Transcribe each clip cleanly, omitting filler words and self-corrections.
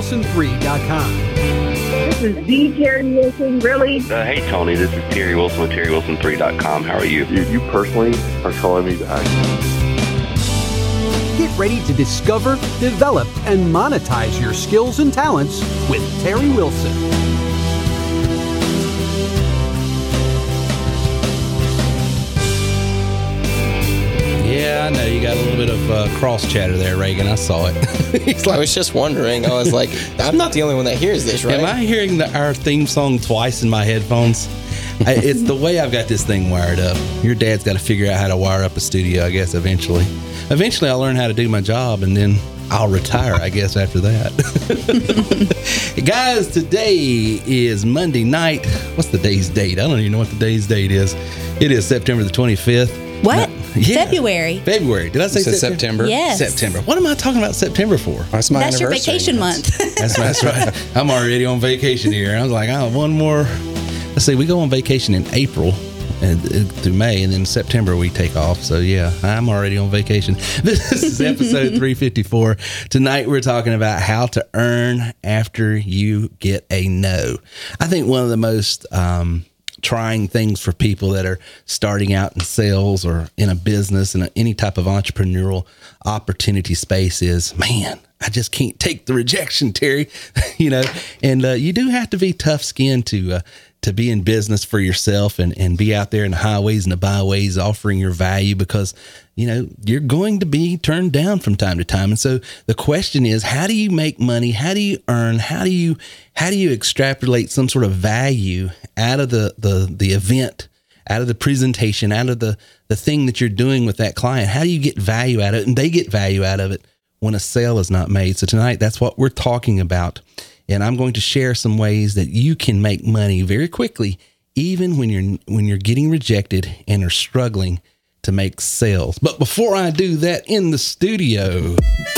terrywilson3.com. This is the Terry Wilson, really? Hey, Tony, this is Terry Wilson with terrywilson3.com. How are you? You personally are calling me back. Get ready to discover, develop, and monetize your skills and talents with Terry Wilson. Yeah, I know. You got a little bit of cross chatter there, Reagan. I saw it. He's like, I was just wondering. I was like, I'm not the only one that hears this, right? Am I hearing our theme song twice in my headphones? It's the way I've got this thing wired up. Your dad's got to figure out how to wire up a studio, I guess, eventually. Eventually, I'll learn how to do my job, and then I'll retire, I guess, after that. Guys, today is Monday night. What's the day's date? I don't even know what the day's date is. It is September the 25th. What? Yeah. February. Did I say September? Yes. September. What am I talking about September for? That's my That's your anniversary. vacation month. That's right. I'm already on vacation here. I was like, one more. Let's see, we go on vacation in April and through May, and then September we take off. So yeah, I'm already on vacation. This is episode 354. Tonight we're talking about how to earn after you get a no. I think one of the most trying things for people that are starting out in sales or in a business in any type of entrepreneurial opportunity space is, man, I just can't take the rejection, Terry. And you do have to be tough skinned to be in business for yourself and be out there in the highways and the byways offering your value, because you're going to be turned down from time to time. And so the question is, how do you make money? How do you earn? How do you extrapolate some sort of value out of the event, out of the presentation, out of the thing that you're doing with that client? How do you get value out of it? And they get value out of it when a sale is not made. So tonight, that's what we're talking about. And I'm going to share some ways that you can make money very quickly, even when you're getting rejected and are struggling to make sales. But before I do that, in the studio,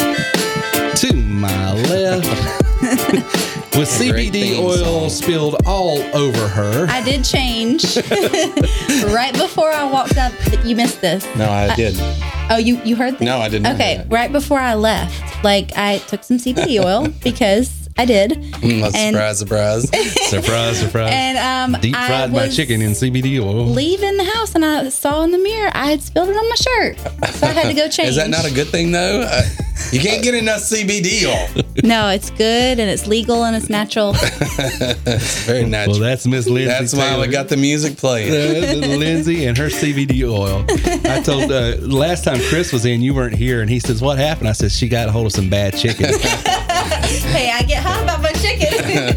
to my left, with CBD oil spilled all over her. I did change right before I walked up. You missed this. No, I did. Oh, you heard this? No, I didn't. Okay, right before I left, I took some CBD oil because I did. Surprise. Surprise. And deep fried my chicken in CBD oil. Leaving the house, and I saw in the mirror I had spilled it on my shirt, so I had to go change. Is that not a good thing though? You can't get enough CBD oil. No, it's good and it's legal and it's natural. It's very natural. Well, that's Miss Lindsay. That's why we got the music playing. Lindsay and her CBD oil. I told last time Chris was in, you weren't here, and he says, "What happened?" I said, "She got a hold of some bad chicken." Hey, I get hot about my chicken.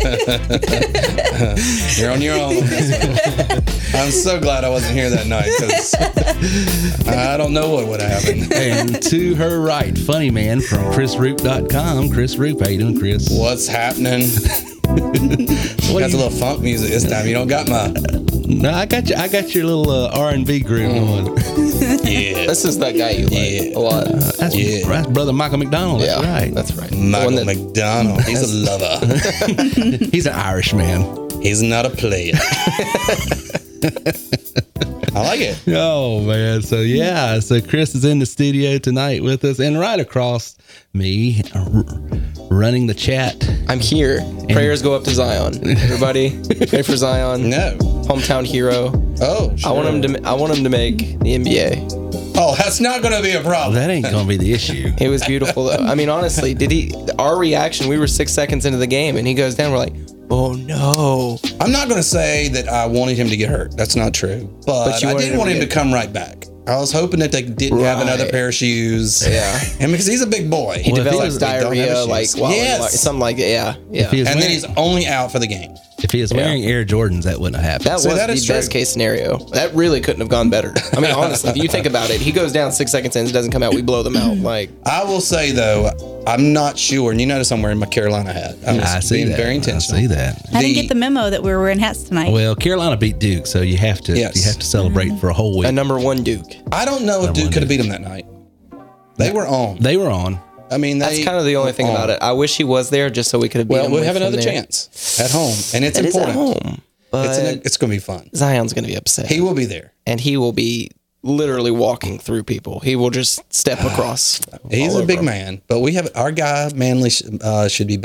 You're on your own. I'm so glad I wasn't here that night, because I don't know what would have happened. And to her right, funny man from ChrisRoop.com. Chris Roop, how you doing, Chris? What's happening? Got the little funk music this time. You don't got my... No, I got you. I got your little R&B groove going. Yeah. This is that guy you like a lot. That's Brother Michael McDonald. That's right. That's right. Michael McDonald. He's a lover. He's an Irish man. He's not a player. I like it. Oh, man. So Chris is in the studio tonight with us, and right across me, running the chat. I'm here. Prayers go up to Zion. Everybody, pray for Zion. No. Hometown hero. Oh, sure. I want him to make the NBA. Oh, that's not going to be a problem. That ain't going to be the issue. It was beautiful, though. I mean, honestly, our reaction, we were 6 seconds into the game, and he goes down. We're like, oh, no. I'm not going to say that I wanted him to get hurt. That's not true. But I did want him to come right back. I was hoping that they didn't have another pair of shoes. Yeah. And because he's a big boy. He develops diarrhea, something like that. Yeah. And then he's only out for the game. If he was wearing Air Jordans, that wouldn't have happened. That was the best case scenario. That really couldn't have gone better. I mean, honestly, if you think about it, he goes down 6 seconds in, it doesn't come out, we blow them out. I will say, though, I'm not sure, and you notice I'm wearing my Carolina hat. I was being very intentional. I see that. I didn't get the memo that we were wearing hats tonight. Well, Carolina beat Duke, so you have to celebrate for a whole week. A number one Duke. I don't know if Duke could have beat him that night. They were on. They were on. I mean, that's kind of the only thing about it. I wish he was there just so we could have beat him. Well, we'll have another chance at home, and it's important. It is at home, but it's going to be fun. Zion's going to be upset. He will be there, and he will be literally walking through people. He will just step across. He's a big man, but we have our guy Manley should be back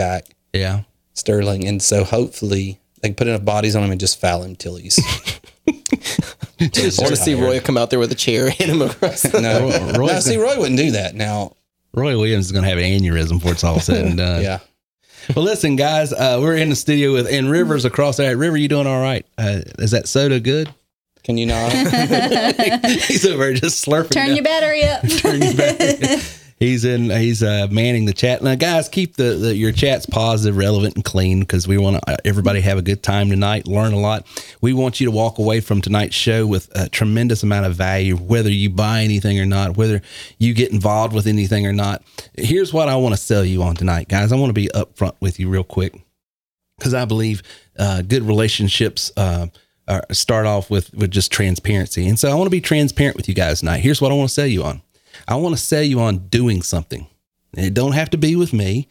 Yeah. Sterling. And so hopefully they can put enough bodies on him and just foul him till he's. I want to see Roy come out there with a chair, hit him across. Roy wouldn't do that. Now, Roy Williams is going to have an aneurysm before it's all said and done. Yeah. Well, listen, guys, we're in the studio and River's across there. River, you doing all right? Is that soda good? Can you not? He's over there just slurping. Turn your battery up. Turn your battery up. He's manning the chat. Now, guys, keep your chats positive, relevant, and clean because we want everybody to have a good time tonight, learn a lot. We want you to walk away from tonight's show with a tremendous amount of value, whether you buy anything or not, whether you get involved with anything or not. Here's what I want to sell you on tonight, guys. I want to be upfront with you real quick because I believe good relationships start off with just transparency. And so I want to be transparent with you guys tonight. Here's what I want to sell you on. I want to sell you on doing something. It don't have to be with me.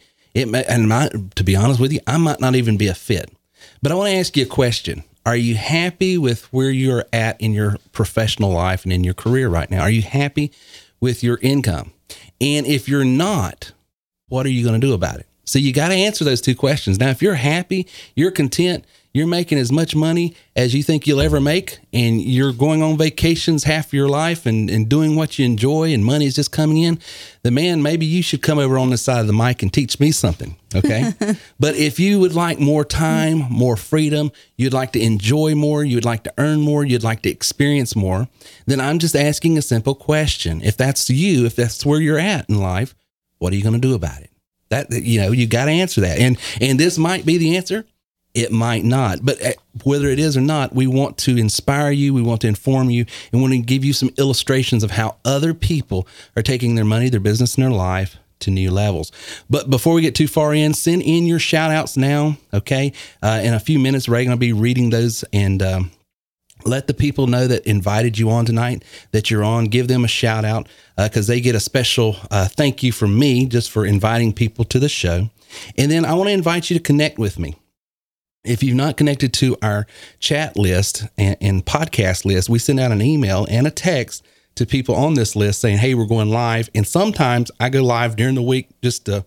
To be honest with you, I might not even be a fit. But I want to ask you a question. Are you happy with where you're at in your professional life and in your career right now? Are you happy with your income? And if you're not, what are you going to do about it? So you got to answer those two questions. Now, if you're happy, you're content, you're making as much money as you think you'll ever make, and you're going on vacations half your life and doing what you enjoy, and money is just coming in, then man, maybe you should come over on this side of the mic and teach me something. Okay. But if you would like more time, more freedom, you'd like to enjoy more, you'd like to earn more, you'd like to experience more, then I'm just asking a simple question. If that's you, if that's where you're at in life, what are you going to do about it? You got to answer that. And this might be the answer. It might not, but whether it is or not, we want to inspire you. We want to inform you and want to give you some illustrations of how other people are taking their money, their business, and their life to new levels. But before we get too far in, send in your shout outs now. Okay. In a few minutes, Ray going to be reading those and, let the people know that invited you on tonight, that you're on. Give them a shout out because they get a special thank you from me just for inviting people to the show. And then I want to invite you to connect with me. If you've not connected to our chat list and podcast list, we send out an email and a text to people on this list saying, hey, we're going live. And sometimes I go live during the week, just a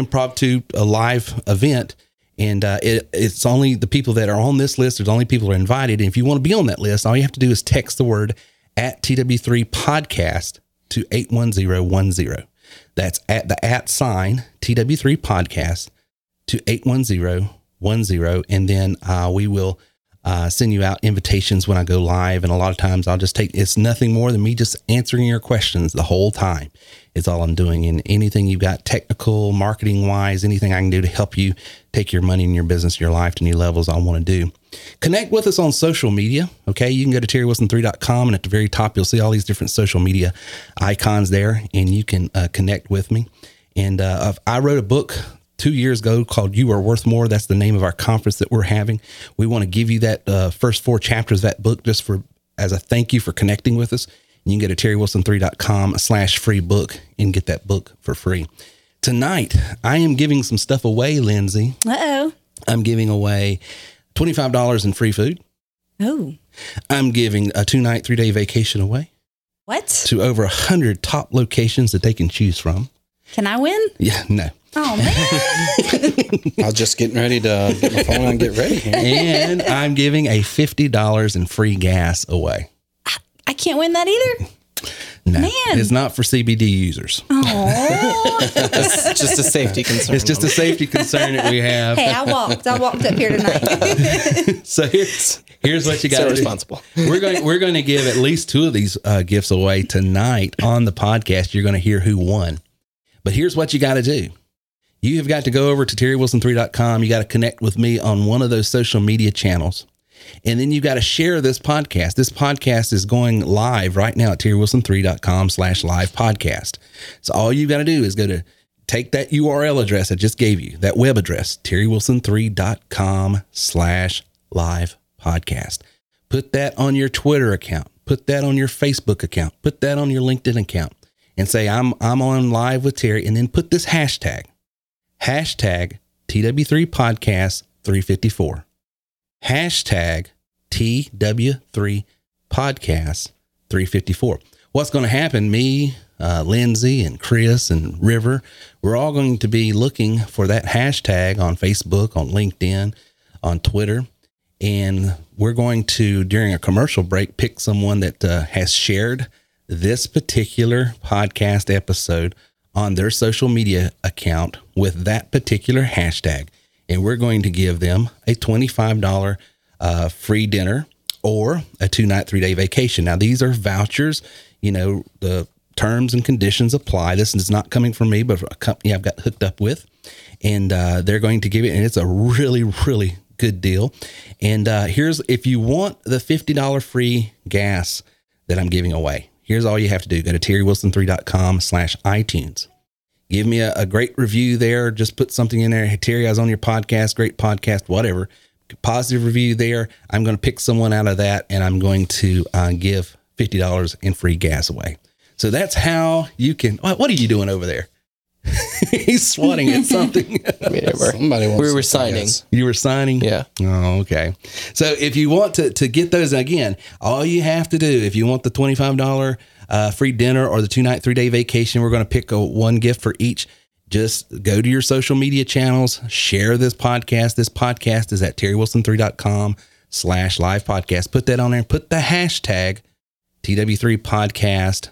live event. And it's only the people that are on this list. There's only people that are invited. And if you want to be on that list, all you have to do is text the word at TW3 podcast to 81010. That's at the @ TW3 podcast to 81010. And then we will send you out invitations when I go live. And a lot of times it's nothing more than me just answering your questions the whole time. It's all I'm doing. And anything you've got technical, marketing wise, anything I can do to help you take your money and your business, your life to new levels, I want to do. Connect with us on social media. Okay. You can go to TerryWilson3.com and at the very top, you'll see all these different social media icons there and you can connect with me. And I wrote a book 2 years ago called You Are Worth More. That's the name of our conference that we're having. We want to give you that first 4 chapters of that book just as a thank you for connecting with us. You can go to TerryWilson3.com/free book and get that book for free. Tonight, I am giving some stuff away, Lindsay. Uh-oh. I'm giving away $25 in free food. Oh. I'm giving a 2-night, 3-day vacation away. What? To over 100 top locations that they can choose from. Can I win? Yeah, no. Oh, man. I was just getting ready to get my phone and get ready here. And I'm giving a $50 in free gas away. I can't win that either. No, Man. It's not for CBD users. Oh. It's just a safety concern. It's just a safety concern that we have. Hey, I walked up here tonight. So here's what you got to do. Responsible. We're going to give at least 2 of these gifts away tonight on the podcast. You're going to hear who won. But here's what you got to do. You have got to go over to TerryWilson3.com. You got to connect with me on one of those social media channels. And then you got to share this podcast. This podcast is going live right now at TerryWilson3.com/live podcast. So all you got to do is take that URL address I just gave you, that web address, TerryWilson3.com/live podcast. Put that on your Twitter account. Put that on your Facebook account. Put that on your LinkedIn account and say, I'm on live with Terry. And then put this hashtag TW3 podcast 354. Hashtag TW3 podcast 354. what's going to happen, me, Lindsay and Chris and River, we're all going to be looking for that hashtag on Facebook, on LinkedIn, on Twitter. And we're going to, during a commercial break, pick someone that has shared this particular podcast episode on their social media account with that particular hashtag. And we're going to give them a $25 free dinner or a 2-night, 3-day vacation. Now, these are vouchers. You know, the terms and conditions apply. This is not coming from me, but a company I've got hooked up with. And they're going to give it, and it's a really, really good deal. And here's, if you want the $50 free gas that I'm giving away, here's all you have to do. Go to TerryWilson3.com/iTunes. Give me a great review there. Just put something in there. Hey, Terry, I was on your podcast. Great podcast, whatever. Positive review there. I'm going to pick someone out of that, and I'm going to give $50 in free gas away. So that's how you can. What are you doing over there? He's swatting at something. We were signing. You were signing? Yeah. Oh, okay. So if you want to get those, again, all you have to do, if you want the $25 free dinner or the 2-night, 3-day vacation, we're going to pick one gift for each. Just go to your social media channels, share this podcast. This podcast is at TerryWilson3.com/live podcast. Put that on there. Put the hashtag TW3 Podcast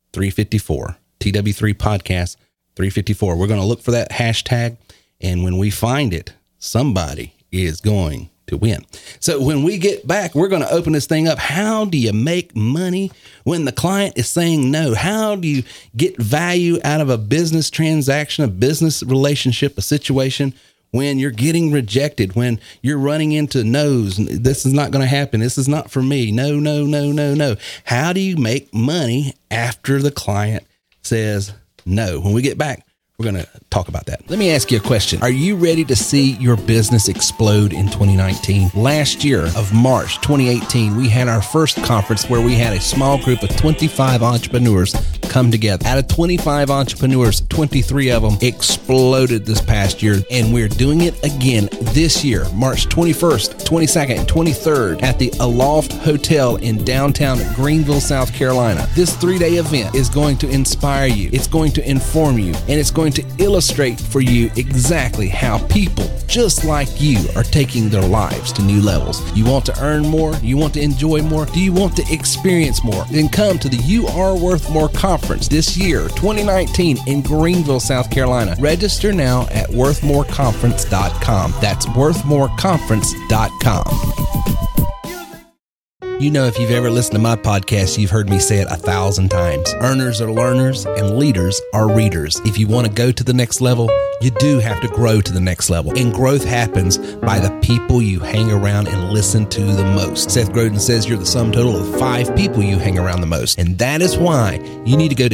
354. TW3 Podcast 354. We're going to look for that hashtag. And when we find it, somebody is going to win. So when we get back, we're going to open this thing up. How do you make money when the client is saying no? How do you get value out of a business transaction, a business relationship, a situation when you're getting rejected, when you're running into no's? This is not going to happen. This is not for me. No, no, no, no, no. How do you make money after the client says no? When we get back, we're going to talk about that. Let me ask you a question. Are you ready to see your business explode in 2019? Last year of March 2018, we had our first conference where we had a small group of 25 entrepreneurs come together. Out of 25 entrepreneurs, 23 of them exploded this past year, and we're doing it again this year, March 21st, 22nd, and 23rd at the Aloft Hotel in downtown Greenville, South Carolina. This 3-day event is going to inspire you. It's going to inform you, and it's going to illustrate for you exactly how people just like you are taking their lives to new levels. You want to earn more? You want to enjoy more? Do you want to experience more? Then come to the You Are Worth More conference this year, 2019, in Greenville, South Carolina. Register now at worthmoreconference.com. That's worthmoreconference.com. You know, if you've ever listened to my podcast, you've heard me say it 1,000 times. Earners are learners and leaders are readers. If you want to go to the next level, you do have to grow to the next level. And growth happens by the people you hang around and listen to the most. Seth Godin says you're the sum total of 5 people you hang around the most. And that is why you need to go to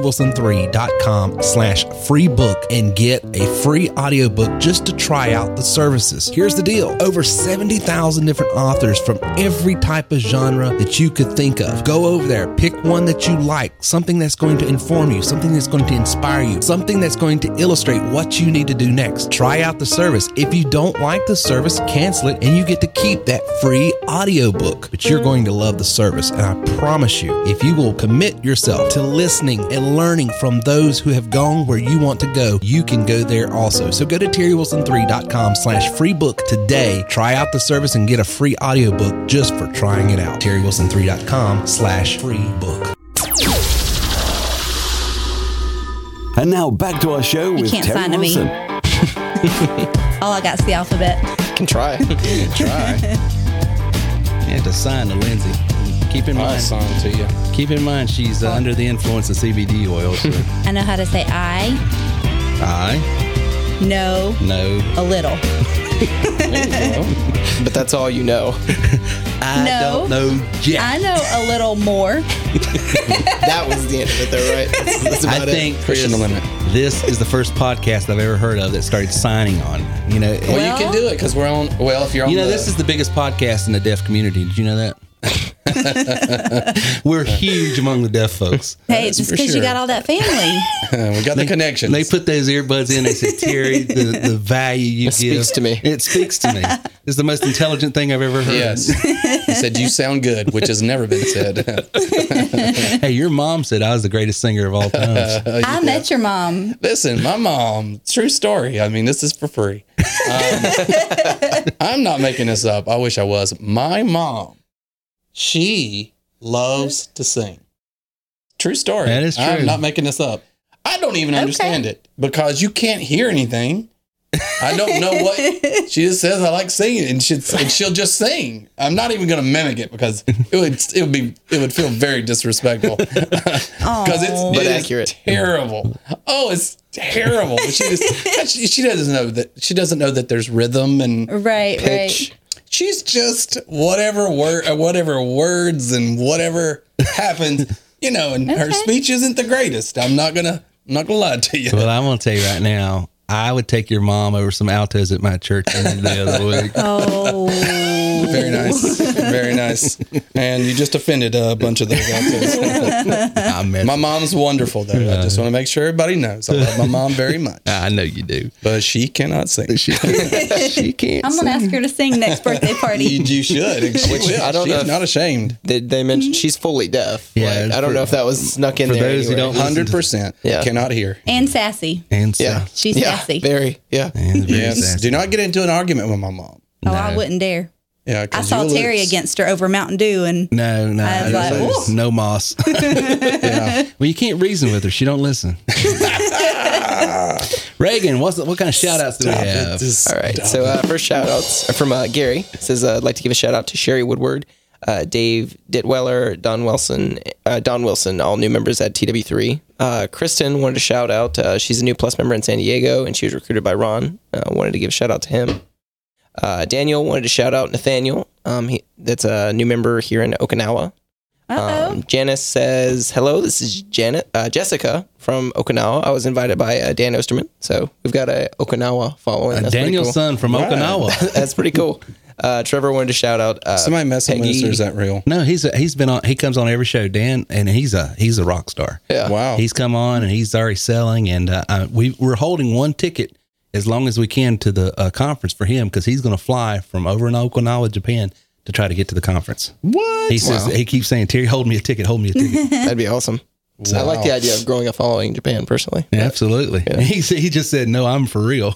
TerryWilson3.com/free book and get a free audiobook just to try out the services. Here's the deal. Over 70,000 different authors from every type of genre that you could think of. Go over there, pick one that you like, something that's going to inform you, something that's going to inspire you, something that's going to illustrate what you need to do next. Try out the service. If you don't like the service, cancel it, and you get to keep that free audiobook. But you're going to love the service, and I promise you, if you will commit yourself to listening and learning from those who have gone where you want to go, you can go there also. So go to TerryWilson3.com/free book today. Try out the service and get a free audiobook just for trying it out. TerryWilson3.com/free book. And now back to our show with can't Terry sign to me. Wilson. All I got is the alphabet. Can try. Try. You have to sign to Lindsay. Keep in I'll mind, sign to you. Keep in mind, she's under the influence of CBD oil. So. I know how to say I, no, a little. But that's all you know. I don't know Jack. I know a little more. That was the end of it, though, right? That's I about think, it. Pushing the limit. This is the first podcast I've ever heard of that started signing on. You know, Well, you can do it because we're on. Well, if you're on, this is the biggest podcast in the deaf community. Did you know that? We're huge among the deaf folks. Hey, it's because you got all that family. We got the connections. They put those earbuds in. They said, Terry, the value you give. speaks to me. It speaks to me. It's the most intelligent thing I've ever heard. Yes. He said, you sound good, which has never been said. Hey, your mom said I was the greatest singer of all time. I met your mom. Listen, my mom, true story. I mean, this is for free. I'm not making this up. I wish I was. My mom, she loves to sing. True story. That is true. I'm not making this up. I don't even understand it because you can't hear anything. I don't know what she just says. I like singing, and she'll just sing. I'm not even going to mimic it because it would feel very disrespectful because it's accurate. Terrible. Oh, it's terrible. But she doesn't know that there's rhythm and Right. She's just whatever words and whatever happens, and her speech isn't the greatest. I'm not gonna lie to you. Well, I'm going to tell you right now, I would take your mom over some altos at my church the other week. Oh. Very nice. Very nice. And you just offended a bunch of those altos. My mom's wonderful, though. I just want to make sure everybody knows. I love my mom very much. I know you do. But she cannot sing. She can't I'm going to ask her to sing next birthday party. You should. I don't know. She's not ashamed. They mentioned she's fully deaf. Yeah, I don't know if that was snuck in for there. those who don't 100% cannot hear. And sassy. And Yeah. She's sassy. Very. Yeah. And very Yes. sassy. Do not get into an argument with my mom. Oh, I wouldn't dare. Yeah, I saw Terry against her over Mountain Dew, and No, I was like, there's no moss. Yeah. Well, you can't reason with her. She don't listen. Reagan, what kind of shout outs do we have? All right. So first shout outs are from Gary. It says, I'd like to give a shout out to Sherry Woodward, Dave Ditweller, Don Wilson, all new members at TW3. Kristen wanted to shout out. She's a new Plus member in San Diego, and she was recruited by Ron. Wanted to give a shout out to him. Daniel wanted to shout out Nathaniel. That's a new member here in Okinawa. Janice says, hello, this is Jessica from Okinawa. I was invited by Dan Osterman. So we've got a Okinawa following. That's Daniel's cool. son from Okinawa. That's pretty cool. Trevor wanted to shout out. Somebody messing with us, or is that real? No, he's been on. He comes on every show, Dan, and he's a rock star. Yeah. Wow. He's come on and he's already selling, and we're holding one ticket as long as we can to the conference for him because he's going to fly from over in Okinawa, Japan, to try to get to the conference. What? He says he keeps saying, Terry, hold me a ticket, hold me a ticket. That'd be awesome. So I like the idea of growing a following in Japan personally. Yeah, absolutely. Yeah. He just said, no, I'm for real.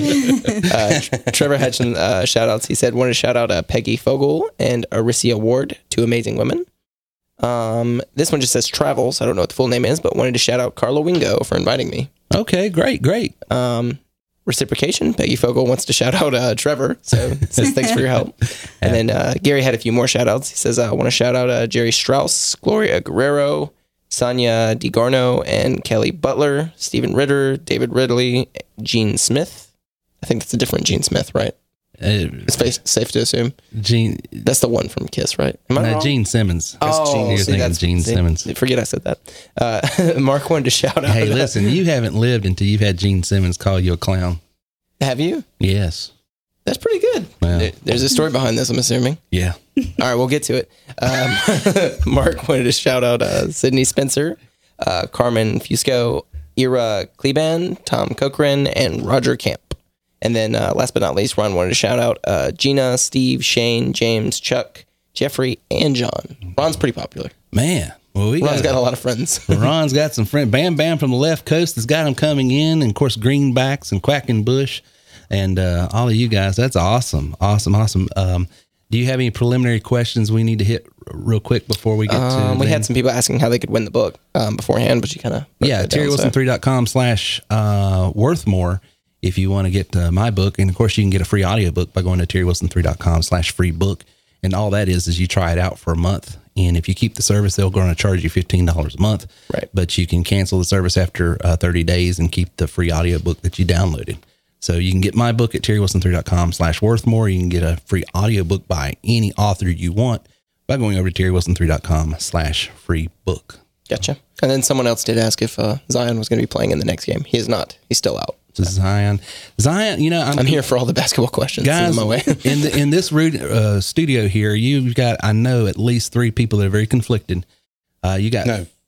Trevor had some shout outs. He said, wanted to shout out Peggy Fogel and Aricia Ward, two amazing women. This one just says travels. I don't know what the full name is, but wanted to shout out Carla Wingo for inviting me. Okay, great. Reciprocation. Peggy Fogel wants to shout out Trevor. So says thanks for your help. And then Gary had a few more shout outs. He says, I want to shout out Jerry Strauss, Gloria Guerrero, Sonia DiGarno, and Kelly Butler, Stephen Ritter, David Ridley, Gene Smith. I think that's a different Gene Smith, right? It's safe to assume. Gene. That's the one from Kiss, right? Am I wrong? Gene Simmons. Oh, you're thinking Gene Simmons. Forget I said that. Mark wanted to shout out. Hey, listen, you haven't lived until you've had Gene Simmons call you a clown. Have you? Yes. That's pretty good. Well, there's a story behind this, I'm assuming. Yeah. All right, we'll get to it. Mark wanted to shout out Sydney Spencer, Carmen Fusco, Ira Kleban, Tom Cochran, and Roger Camp. And then last but not least, Ron wanted to shout out Gina, Steve, Shane, James, Chuck, Jeffrey, and John. Ron's pretty popular. Man. Well, Ron's got a lot of friends. Ron's got some friends. Bam Bam from the left coast has got him coming in. And, of course, Greenbacks and Quackenbush. And all of you guys, that's awesome. Awesome. Do you have any preliminary questions we need to hit real quick before we get to we had some people asking how they could win the book beforehand, but you kind of... Yeah, TerryWilson3.com/worthmore if you want to get my book. And, of course, you can get a free audiobook by going to TerryWilson3.com/free book. And all that is you try it out for a month. And if you keep the service, they're going to charge you $15 a month. Right. But you can cancel the service after 30 days and keep the free audiobook that you downloaded. So you can get my book at TerryWilson3.com/worthmore. You can get a free audiobook by any author you want by going over to TerryWilson3.com/free book. Gotcha. And then someone else did ask if Zion was going to be playing in the next game. He is not. He's still out. to Zion. Zion, you know, I'm here for all the basketball questions. Guys, Send them my way. in this studio here, you've got, I know, at least 3 people that are very conflicted. You got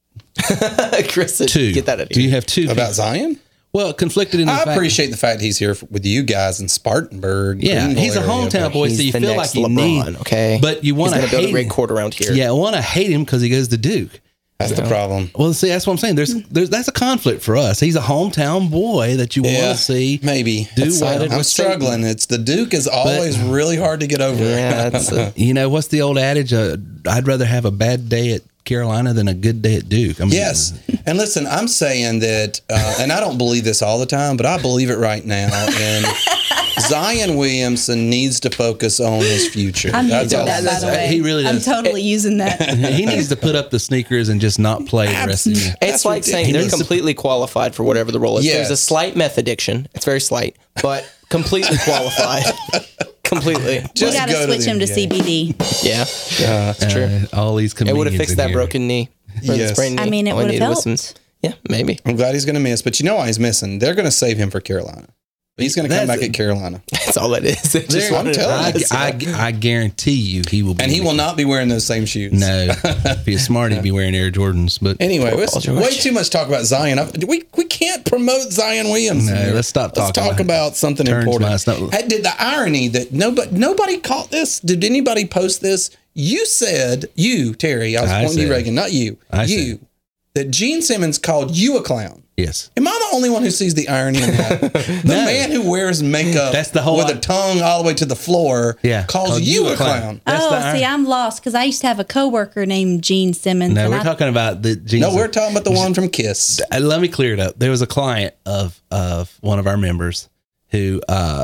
Chris said, two. Get that out of Do here. you have 2 About Zion? Well, conflicted in the I fact. appreciate the fact he's here with you guys in Spartanburg. Yeah, Greenville he's a area, hometown but boy, so He's you the feel like next you LeBron, need. okay? But you want He's to gonna build hate a great him. court around here. Yeah, I want to hate him because he goes to Duke. That's the problem. Well, see, that's what I'm saying. There's that's a conflict for us. He's a hometown boy that you want to see. Maybe. Do Sided well. I'm struggling. It's the Duke is always really hard to get over. Yeah, that's You know, what's the old adage? I'd rather have a bad day at Carolina than a good day at Duke. I mean, Yes. And listen, I'm saying that, and I don't believe this all the time, but I believe it right now. And Zion Williamson needs to focus on his future. I'm That's using all that, I'm by the saying. way. He really I'm does. totally using that. he needs to put up the sneakers and just not play the rest of the year. It's like saying they're completely qualified for whatever the role is. Yes. There's a slight meth addiction. It's very slight, but completely qualified. Completely. We Just got to go to switch the him to NBA. CBD. Yeah, that's true. All these It comedians would have fixed in that here. broken knee. Or the Yes. sprained knee. I mean, it All I would have needed was helped. some- Yeah, maybe. I'm glad he's going to miss, but you know why he's missing? They're going to save him for Carolina. He's going to come That's- back at Carolina. That's all it is. They just I'm wanted telling to- you. I guarantee you he will be. And he will not be wearing those same shoes. No. If he's smart, he'd be wearing Air Jordans. But Anyway, it's Paul George. way too much talk about Zion. We can't promote Zion Williamson. No, here. let's stop Let's talking talk about something Turns important. my stomach. Hey, did the irony that nobody caught this? Did anybody post this? You said, Terry, I was pointing to you, said. Reagan, not you. I you. said. That Gene Simmons called you a clown. yes. Am I the only one who sees the irony in that? The No. man who wears makeup That's the whole with a tongue all the way to the floor calls you a clown. That's Oh, the see, I'm lost because I used to have a coworker named Gene Simmons. No, and we're talking about the jeans. No, we're talking about the one from Kiss. Let me clear it up. There was a client of one of our members who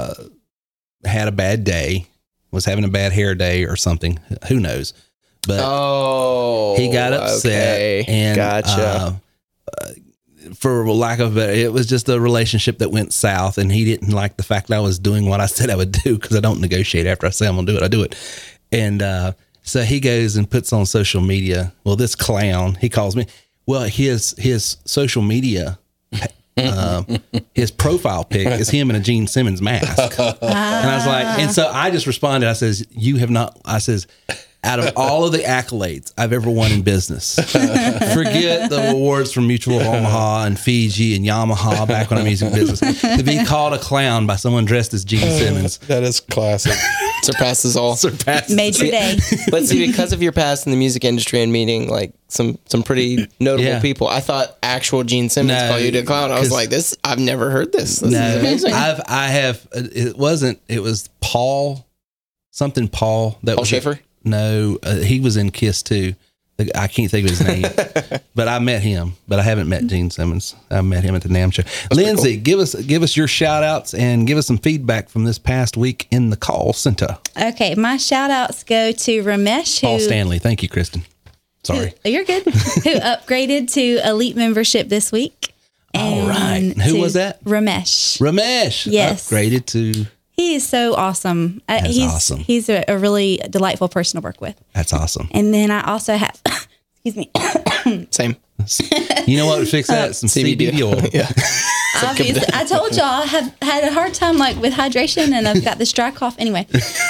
had a bad day, was having a bad hair day or something. Who knows? But he got upset okay. and Gotcha. for lack of better, it was just a relationship that went south, and he didn't like the fact that I was doing what I said I would do, because I don't negotiate. After I say I'm gonna do it, I do it. And so he goes and puts on social media. Well, this clown, he calls me. Well, his social media, his profile pic is him in a Gene Simmons mask. And I was like, and so I just responded. I says, you have not. I says, out of all of the accolades I've ever won in business, forget the awards from Mutual of Omaha and Fiji and Yamaha back when I'm music business, to be called a clown by someone dressed as Gene Simmons. That is classic. Surpasses all. Major day. But see, because of your past in the music industry and meeting like some pretty notable Yeah. people, I thought actual Gene Simmons No, called you a clown. I was 'cause- like, this, I've never heard this. This is amazing. I have. It was Paul, something Paul. That Paul was Schaefer? No, he was in Kiss too. I can't think of his name, but I met him. But I haven't met Gene Simmons. I met him at the NAMM show. Lindsay, give us your shout outs and give us some feedback from this past week in the call center. Okay, my shout outs go to Ramesh, Paul who Stanley, thank you, Kristen. Sorry. you're good, who upgraded to elite membership this week. All right. Who to was that? Ramesh. Ramesh. Yes. Upgraded to. He is so awesome. That's He's awesome. He's a really delightful person to work with. That's awesome. And then I also have, excuse me, Same. You know what would fix that? Some CBD oil. Yeah. obviously, I told y'all I have had a hard time like with hydration, and I've got this dry cough. Anyway,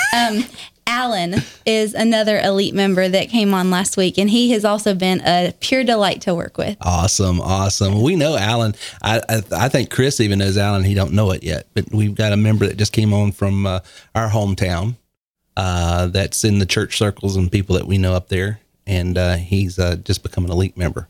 Alan is another elite member that came on last week, and he has also been a pure delight to work with. Awesome. We know Alan. I think Chris even knows Alan. He don't know it yet, but we've got a member that just came on from our hometown. That's in the church circles and people that we know up there, and he's just become an elite member.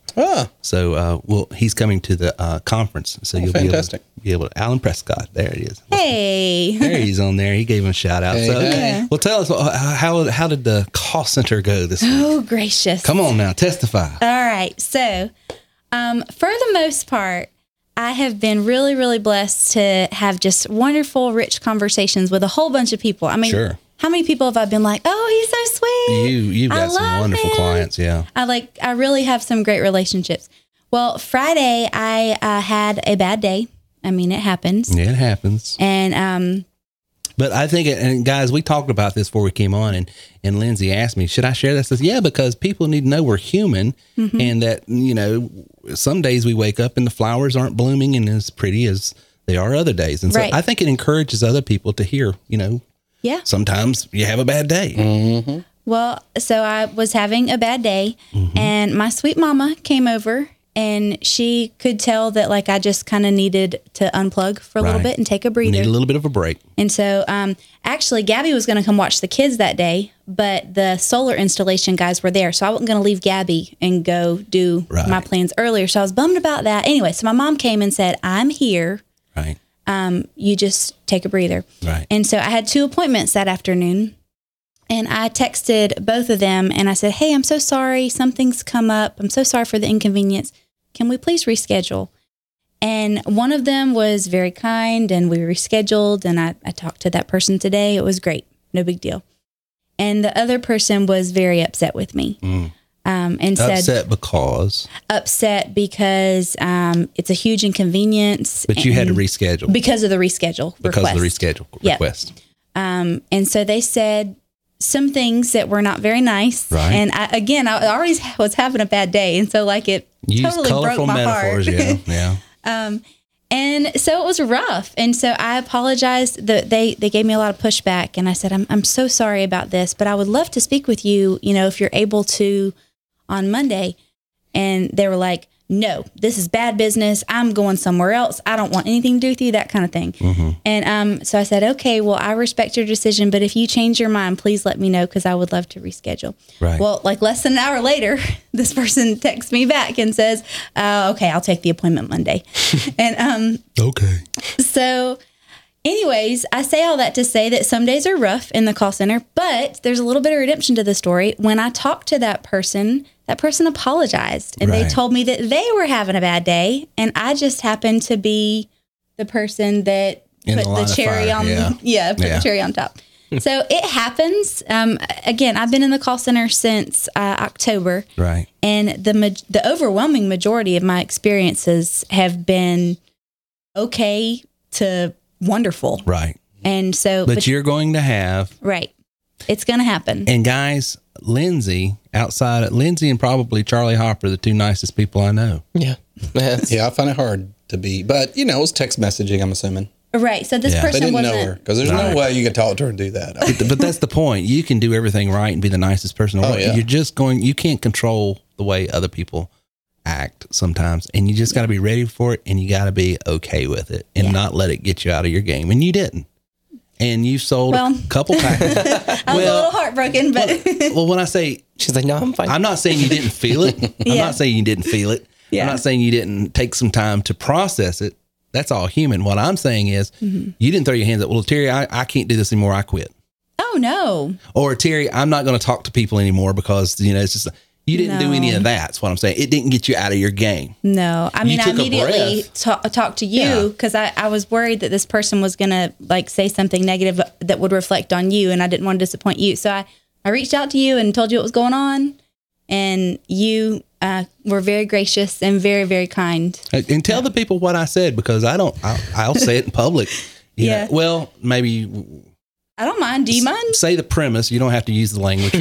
So he's coming to the conference, so you'll fantastic. be able to. Alan Prescott, there it is. Hey, There he's on there. He gave him a shout out. So, hey. well, tell us how did the call center go this week? oh gracious! Come on now, testify. All right. So, for the most part, I have been really, really blessed to have just wonderful, rich conversations with a whole bunch of people. I mean, Sure. how many people have I been like, oh, he's so sweet. You've I got some love wonderful him. clients. Yeah. I really have some great relationships. Well, Friday, I had a bad day. I mean, it happens. Yeah, it happens. And But I think, and guys, we talked about this before we came on, and Lindsay asked me, should I share this? I said, yeah, because people need to know we're human, and that, some days we wake up and the flowers aren't blooming and as pretty as there are other days. And so Right. I think it encourages other people to hear, Yeah. sometimes you have a bad day. Well, so I was having a bad day, and my sweet mama came over, and she could tell that like I just kind of needed to unplug for a little Right. bit and take a You breather. need a little bit of a break. And so, actually, Gabby was going to come watch the kids that day, but the solar installation guys were there. So I wasn't going to leave Gabby and go do Right. my plans earlier. So I was bummed about that. Anyway, so my mom came and said, I'm here. Right. You just take a breather. Right. And so I had 2 appointments that afternoon. And I texted both of them and I said, hey, I'm so sorry. Something's come up. I'm so sorry for the inconvenience. Can we please reschedule? And one of them was very kind and we rescheduled. And I talked to that person today. It was great. No big deal. And the other person was very upset with me. And said, Upset because it's a huge inconvenience. but you had to and- reschedule. because of the reschedule Because request. of the reschedule Yep. request. And so they said some things that were not very nice. Right. And I already was having a bad day. And so like it Use totally broke colorful my metaphors. heart. Yeah. And so it was rough. And so I apologized. They gave me a lot of pushback. And I said, I'm so sorry about this, but I would love to speak with you, if you're able to on Monday. And they were like, no, this is bad business. I'm going somewhere else. I don't want anything to do with you, that kind of thing. And so I said, okay, well, I respect your decision, but if you change your mind, please let me know because I would love to reschedule. Right. Well, like less than an hour later, this person texts me back and says, okay, I'll take the appointment Monday. And Okay. so anyways, I say all that to say that some days are rough in the call center, but there's a little bit of redemption to the story. When I talked to that person apologized and they Right. told me that they were having a bad day. And I just happened to be the person that In put the line the of cherry fire, on, yeah. put the cherry on top. So it happens. Again, I've been in the call center since October. Right. And the overwhelming majority of my experiences have been okay to wonderful. Right. And so, But you're going to have, right. It's going to happen. and guys, Lindsay and probably Charlie Hopper, the two nicest people I know. Yeah. Yeah, I find it hard to be, but it was text messaging, I'm assuming. Right. So this Yeah. They person didn't wasn't. know her because there's Right. no way you could talk to her and do that. But that's the point. You can do everything right and be the nicest person in the Oh, world. yeah. You can't control the way other people act sometimes. And you just got to be ready for it and you got to be okay with it and Yeah. not let it get you out of your game. And you didn't. And you sold Well, a couple packages. I was a little heartbroken, but Well, when I say, She's like, no, I'm fine. I'm not saying you didn't feel it. I'm Yeah. not saying you didn't feel it. Yeah. I'm not saying you didn't take some time to process it. That's all human. What I'm saying is you didn't throw your hands up. Well, Terry, I can't do this anymore. I quit. oh no. Or Terry, I'm not going to talk to people anymore because, it's just, you didn't do any of that. That's what I'm saying. It didn't get you out of your game. No, I mean, I took a immediately breath. talked to Yeah. you because I was worried that this person was going to like say something negative that would reflect on you. And I didn't want to disappoint you. So I reached out to you and told you what was going on. And you were very gracious and very, very kind. And tell the people what I said because I'll say it in public. Yeah. Well, maybe I don't mind. Do you mind? say the premise. You don't have to use the language.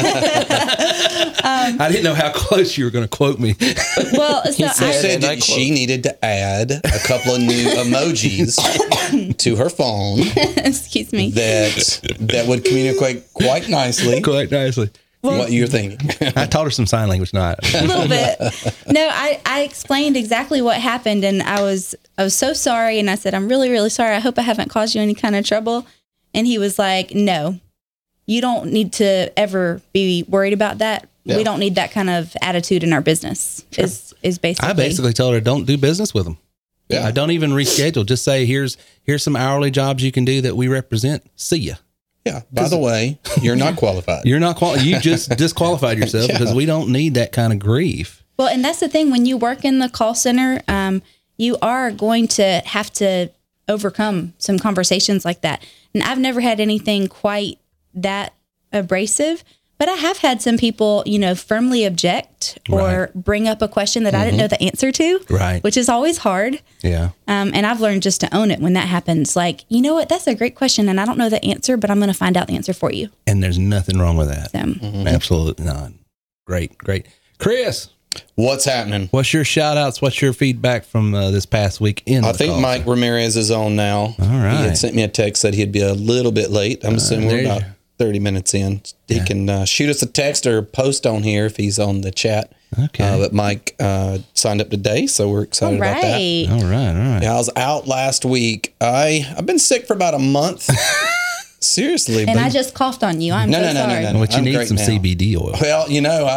I didn't know how close you were going to quote me. Well, so She said And I that she needed to add a couple of new emojis to her phone excuse me. that would communicate quite nicely Quite nicely. what you're thinking. I taught her some sign language. Not A little bit. No, I explained exactly what happened, and I was so sorry. And I said, I'm really, really sorry. I hope I haven't caused you any kind of trouble. And he was like, no, you don't need to ever be worried about that. Yeah. We don't need that kind of attitude in our business. Is basically. I basically told her don't do business with them. Yeah. I don't even reschedule. Just say here's some hourly jobs you can do that we represent. See ya. Yeah. By the way, you're not qualified. You're not you just disqualified yourself Yeah. because we don't need that kind of grief. Well, and that's the thing. When you work in the call center, you are going to have to overcome some conversations like that. And I've never had anything quite that abrasive, but I have had some people, firmly object or bring up a question that I didn't know the answer to, Right. which is always hard. Yeah. And I've learned just to own it when that happens. Like, you know what? That's a great question. And I don't know the answer, but I'm going to find out the answer for you. And there's nothing wrong with that. So, Absolutely not. Great. Chris. What's happening? What's your shout outs? What's your feedback from this past week in I think Mike Ramirez is on now. All right. He had sent me a text, said he'd be a little bit late. I'm assuming we're about 30 minutes in. He can shoot us a text or post on here if he's on the chat. Okay. But Mike signed up today, so we're excited about that. All right. Yeah, I was out last week. I've been sick for about a month. Seriously. And I just coughed on you. I'm so sorry. No. What you I'm need great some now. CBD oil. Well,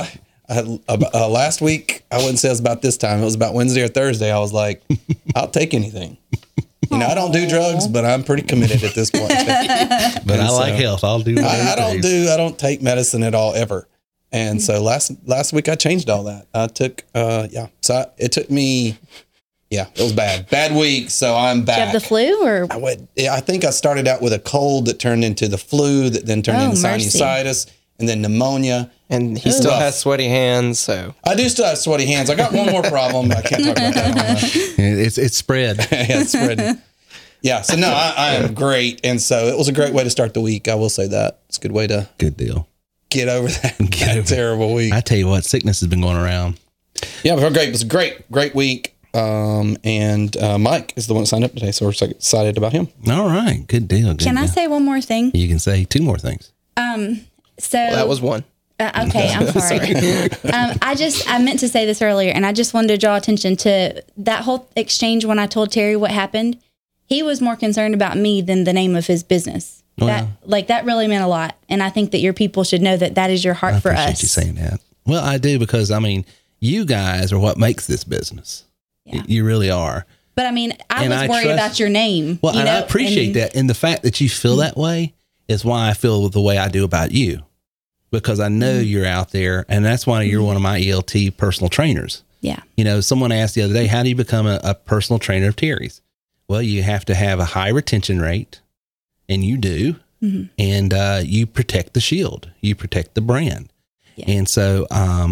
last week, I wouldn't say it was about this time. It was about Wednesday or Thursday. I was like, I'll take anything. I don't do drugs, but I'm pretty committed at this point. But I like health. I'll do I don't take medicine at all, ever. And so last week I changed all that. I took, it took me, it was bad week. So I'm back. Did you have the flu or? I think I started out with a cold that turned into the flu, that then turned into sinusitis, and then pneumonia. And he still has sweaty hands, so. I do still have sweaty hands. I got one more problem. I can't talk about that. It's spread. Yeah, it's spreading. Yeah, so no, I am great. And so it was a great way to start the week. I will say that. It's a good way to. Good deal. Get over that terrible week. I tell you what, sickness has been going around. Yeah, but great. It was a great week. And Mike is the one that signed up today, so we're so excited about him. All right, good deal. Can I say one more thing? You can say two more things. That was one. Okay, I'm sorry. I meant to say this earlier, and I just wanted to draw attention to that whole exchange when I told Terry what happened. He was more concerned about me than the name of his business. That really meant a lot, and I think that your people should know that is your heart for us. I appreciate you saying that. Well, I do, because you guys are what makes this business. Yeah. You really are. But I was worried about your name. Well, and I appreciate that, and the fact that you feel that way is why I feel the way I do about you. Because I know you're out there, and that's why you're one of my ELT personal trainers. Yeah. Someone asked the other day, how do you become a personal trainer of Terry's? Well, you have to have a high retention rate, and you do. Mm-hmm. And you protect the shield. You protect the brand. Yeah. And so,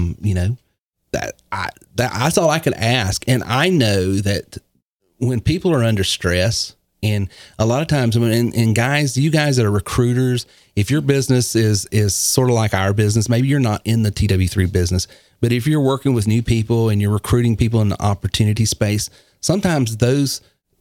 that's all I could ask. And I know that when people are under stress, and a lot of times, and guys, you guys that are recruiters, if your business is sort of like our business, maybe you're not in the TW3 business, but if you're working with new people and you're recruiting people in the opportunity space, sometimes those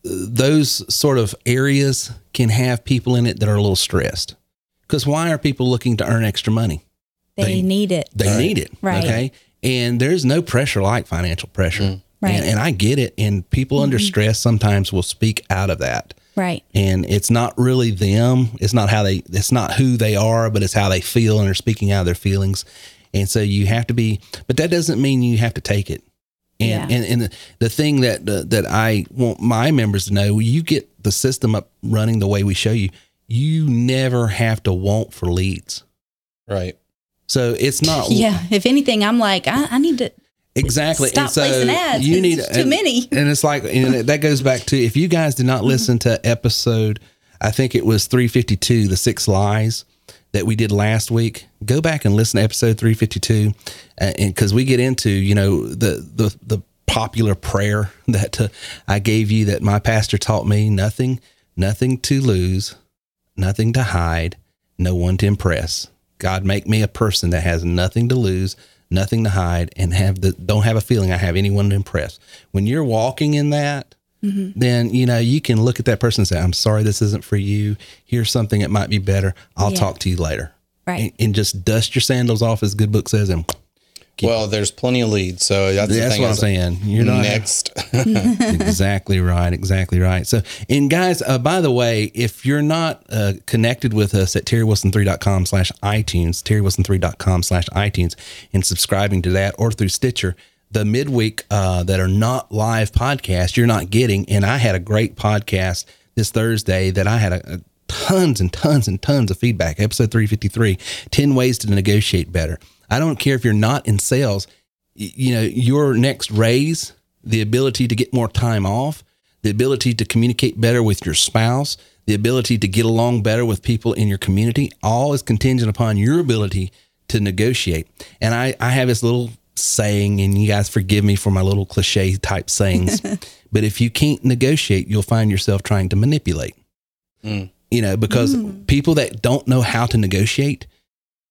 sort of areas can have people in it that are a little stressed. Because why are people looking to earn extra money? They need it. They need it. Right. Okay. And there's no pressure like financial pressure. Right. And I get it. And people under stress sometimes will speak out of that. Right. And it's not really them. It's not who they are, but it's how they feel, and they're speaking out of their feelings. And so you have to be, but that doesn't mean you have to take it. And the thing that I want my members to know, you get the system up running the way we show you, you never have to want for leads. Right. So it's not. Yeah. If anything, I'm like, I need to. Exactly. Stop placing ads. You need too many. And it's like, that goes back to, if you guys did not listen to episode, I think it was 352, the 6 lies that we did last week, go back and listen to episode 352. And cause we get into, the popular prayer that I gave you, that my pastor taught me: nothing to lose, nothing to hide, no one to impress. God, make me a person that has nothing to lose, nothing to hide, and don't have a feeling I have anyone to impress. When you're walking in that, then, you can look at that person and say, I'm sorry, this isn't for you. Here's something that might be better. I'll talk to you later. Right. And just dust your sandals off, as Good Book says. And there's plenty of leads. So that's what I'm saying. You're not next. Exactly right. So, and guys, by the way, if you're not connected with us at terrywilson3.com/iTunes, terrywilson3.com/iTunes, and subscribing to that, or through Stitcher, the midweek that are not live podcasts, you're not getting. And I had a great podcast this Thursday that I had tons and tons and tons of feedback. Episode 353, 10 ways to negotiate better. I don't care if you're not in sales, your next raise, the ability to get more time off, the ability to communicate better with your spouse, the ability to get along better with people in your community, all is contingent upon your ability to negotiate. And I have this little saying, and you guys forgive me for my little cliche type sayings, but if you can't negotiate, you'll find yourself trying to manipulate. Because people that don't know how to negotiate,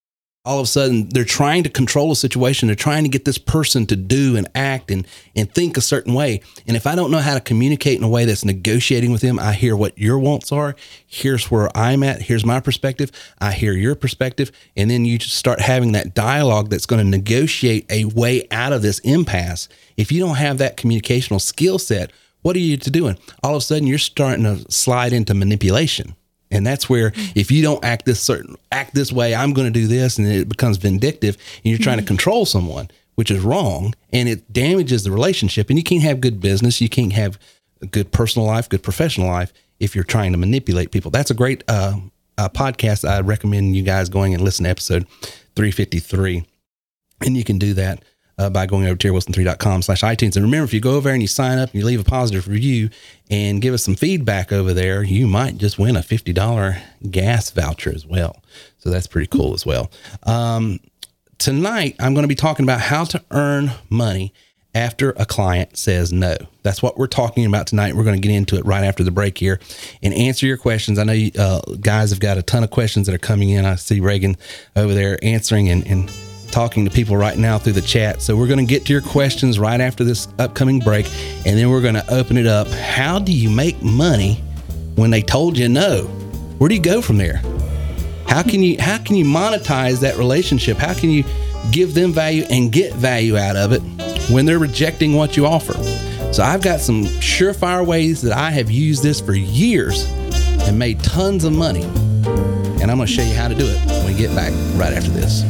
all of a sudden they're trying to control a situation. They're trying to get this person to do and act and think a certain way. And if I don't know how to communicate in a way that's negotiating with them, I hear what your wants are. Here's where I'm at. Here's my perspective. I hear your perspective. And then you just start having that dialogue that's going to negotiate a way out of this impasse. If you don't have that communicational skill set, what are you doing? All of a sudden you're starting to slide into manipulation. And that's where if you don't act this way, I'm going to do this, and it becomes vindictive, and you're trying to control someone, which is wrong, and it damages the relationship. And you can't have good business, you can't have a good personal life, good professional life if you're trying to manipulate people. That's a great podcast. I recommend you guys going and listen to episode 353, and you can do that by going over to terrywilson3.com/iTunes. And remember, if you go over there and you sign up and you leave a positive review and give us some feedback over there, you might just win a $50 gas voucher as well. So that's pretty cool as well. Tonight, I'm going to be talking about how to earn money after a client says no. That's what we're talking about tonight. We're going to get into it right after the break here and answer your questions. I know you guys have got a ton of questions that are coming in. I see Reagan over there answering and talking to people right now through the chat. So we're going to get to your questions right after this upcoming break, and then we're going to open it up. How do you make money when they told you no? Where do you go from there? How can you monetize that relationship? How can you give them value and get value out of it when they're rejecting what you offer? So I've got some surefire ways that I have used this for years and made tons of money. And I'm going to show you how to do it when we get back right after this.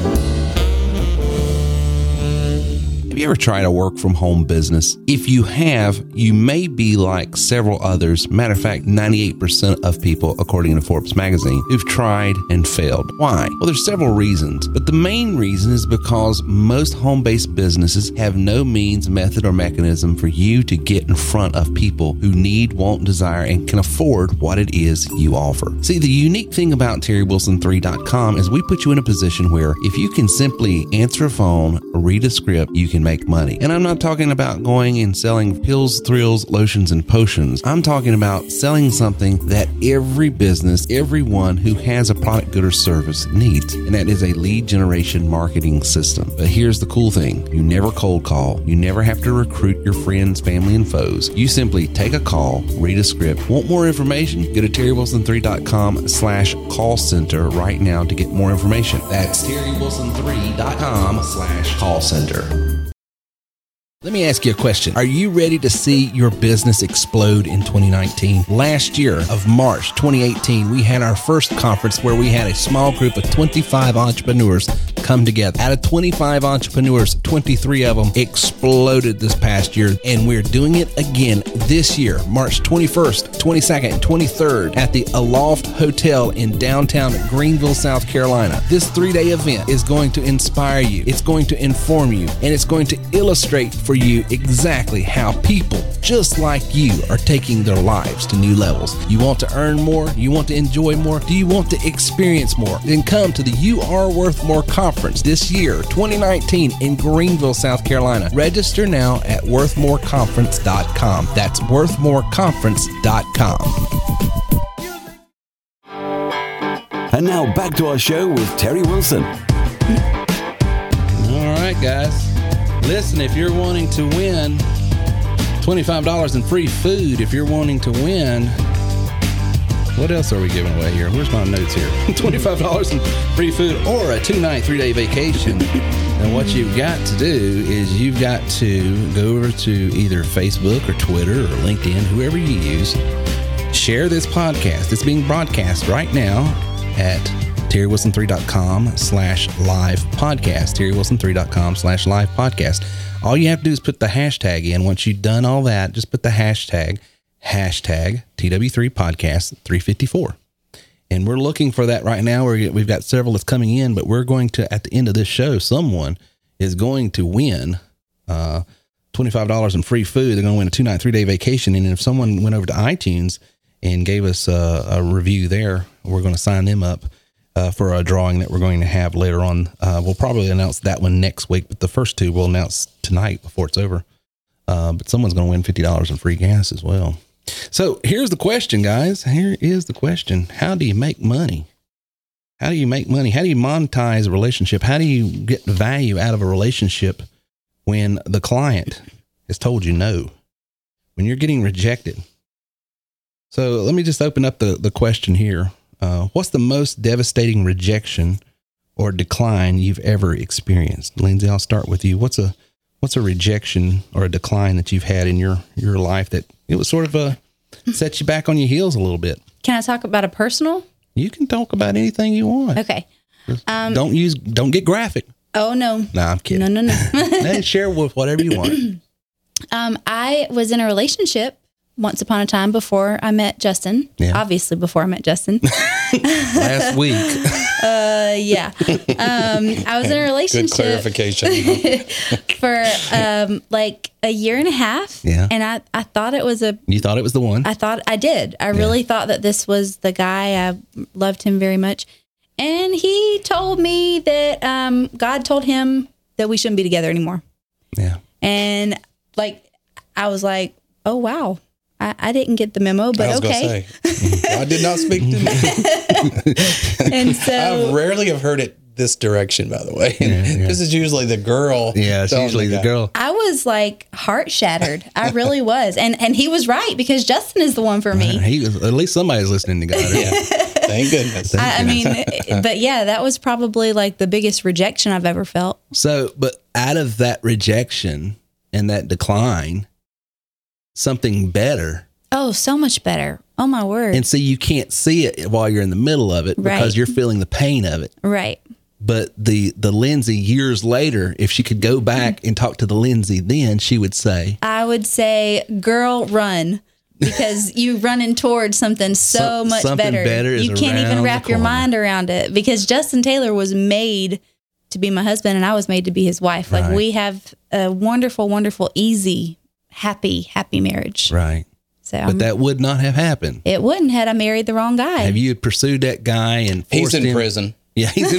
Have you ever tried a work from home business? If you have, you may be like several others. Matter of fact, 98% of people, according to Forbes magazine, who've tried and failed. Why? Well, there's several reasons, but the main reason is because most home-based businesses have no means, method, or mechanism for you to get in front of people who need, want, desire, and can afford what it is you offer. See, the unique thing about TerryWilson3.com is we put you in a position where if you can simply answer a phone, read a script, you can make money. And I'm not talking about going and selling pills, thrills, lotions, and potions. I'm talking about selling something that every business, everyone who has a product, good, or service needs. And that is a lead generation marketing system. But here's the cool thing. You never cold call. You never have to recruit your friends, family, and foes. You simply take a call, read a script. Want more information? Go to terrywilson3.com/call center right now to get more information. That's terrywilson3.com/call center. Let me ask you a question. Are you ready to see your business explode in 2019? Last year of March 2018, we had our first conference where we had a small group of 25 entrepreneurs come together. Out of 25 entrepreneurs, 23 of them exploded this past year, and we're doing it again this year, March 21st, 22nd, and 23rd at the Aloft Hotel in downtown Greenville, South Carolina. This 3-day event is going to inspire you, it's going to inform you, and it's going to illustrate for you exactly how people just like you are taking their lives to new levels. You want to earn more? You want to enjoy more? Do you want to experience more? Then come to the You Are Worth More Conference this year, 2019, in Greenville, South Carolina. Register now at worthmoreconference.com. That's worthmoreconference.com. And now back to our show with Terry Wilson. All right, guys. Listen, if you're wanting to win $25 in free food, if you're wanting to win, what else are we giving away here? Where's my notes here? $25 in free food or a 2-night, 3-day vacation. And what you've got to do is you've got to go over to either Facebook or Twitter or LinkedIn, whoever you use. Share this podcast. It's being broadcast right now at terrywilson3.com/live podcast. terrywilson3.com/live podcast. All you have to do is put the hashtag in. Once you've done all that, just put the hashtag TW3 podcast 354. And we're looking for that right now. We've got several that's coming in, but we're going to, at the end of this show, someone is going to win $25 in free food. They're going to win a 2-night, 3-day vacation. And if someone went over to iTunes and gave us a review there, we're going to sign them up for a drawing that we're going to have later on. We'll probably announce that one next week, but the first two we'll announce tonight before it's over. But someone's going to win $50 in free gas as well. So here's the question, guys. Here is the question. How do you make money? How do you make money? How do you monetize a relationship? How do you get value out of a relationship when the client has told you no, when you're getting rejected? So let me just open up the question here. What's the most devastating rejection or decline you've ever experienced? Lindsay, I'll start with you. What's a rejection or a decline that you've had in your life that it was sort of set you back on your heels a little bit? Can I talk about a personal? You can talk about anything you want. Okay. Don't get graphic. Oh, no. No, I'm kidding. No. Hey, share with whatever you want. I was in a relationship once upon a time before I met Justin. Yeah. Obviously, before I met Justin. Last week. Yeah. I was in a Good relationship clarification. for like a year and a half. Yeah. And I thought it was You thought it was the one? I did. I really thought that this was the guy. I loved him very much. And he told me that God told him that we shouldn't be together anymore. Yeah. And like, I was like, oh, wow. I didn't get the memo, but I was okay. gonna say, God did not speak to me. And so I rarely have heard it this direction, by the way. This is usually the girl. Yeah, it's telling usually the guy. girl. I was like heart shattered. I really was. And he was right, because Justin is the one for me. He was, at least somebody's listening to God. Yeah. Thank goodness. I mean, but yeah, that was probably like the biggest rejection I've ever felt. So, but out of that rejection and that decline, something better. Oh, so much better. Oh, my word. And so you can't see it while you're in the middle of it because Right. you're feeling the pain of it. Right. But the Lindsay years later, if she could go back and talk to the Lindsay then, she would say, I would say, girl, run. Because you running towards something so much something better. better is You can't around even the wrap your corner. mind around it. Because Justin Taylor was made to be my husband, and I was made to be his wife. Like, Right. we have a wonderful, wonderful, easy, happy marriage. right. So But that would not have happened. it wouldn't had I married the wrong guy. Have you pursued that guy and He's forced in him? prison. Yeah, he's in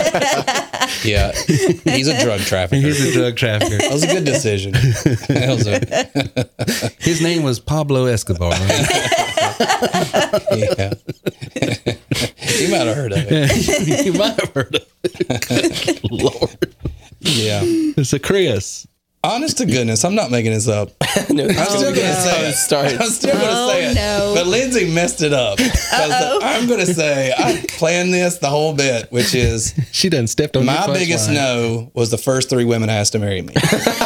Yeah. He's a drug trafficker. He's a drug trafficker. That was a good decision. That was His name was Pablo Escobar. Right? yeah. You might have heard of it. You might have heard of it. Good Lord. Yeah. It's a Chris. Honest to goodness, I'm not making this up. No, I'm still going to say it. Starts. I'm still going to say it. no. But Lindsay messed it up. I'm going to say I planned this the whole bit, which is She done stepped on my your biggest punchline. no was the first 3 women asked to marry me. And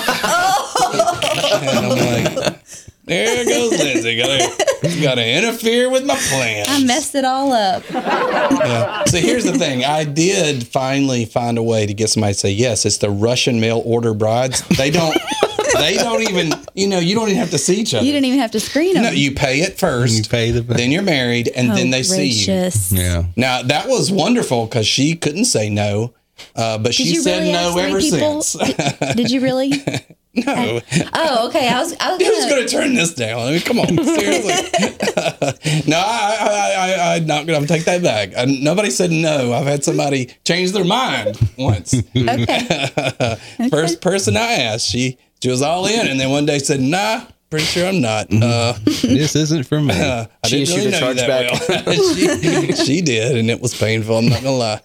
I'm like, there goes Lindsay. Got to interfere with my plans. I messed it all up. Yeah. So here's the thing. I did finally find a way to get somebody to say yes. It's the Russian mail order brides. They don't even, you don't even have to see each other. You didn't even have to screen them. No, you pay it first. You pay the- Then you're married, and then they see you. Gracious. Yeah. Now that was wonderful because she couldn't say no, but Did she you said really no ask 3 ever people? since. Did you really? No, Oh, okay. I was who's gonna. going to turn this down? I mean, come on, seriously. No, I'm not going to take that back. Nobody said no. I've had somebody change their mind once. Okay. First person I asked, she was all in, and then one day said, "Nah, pretty sure I'm not." This isn't for me. I She didn't issued really a know you charge that well. she did, and it was painful. I'm not gonna lie.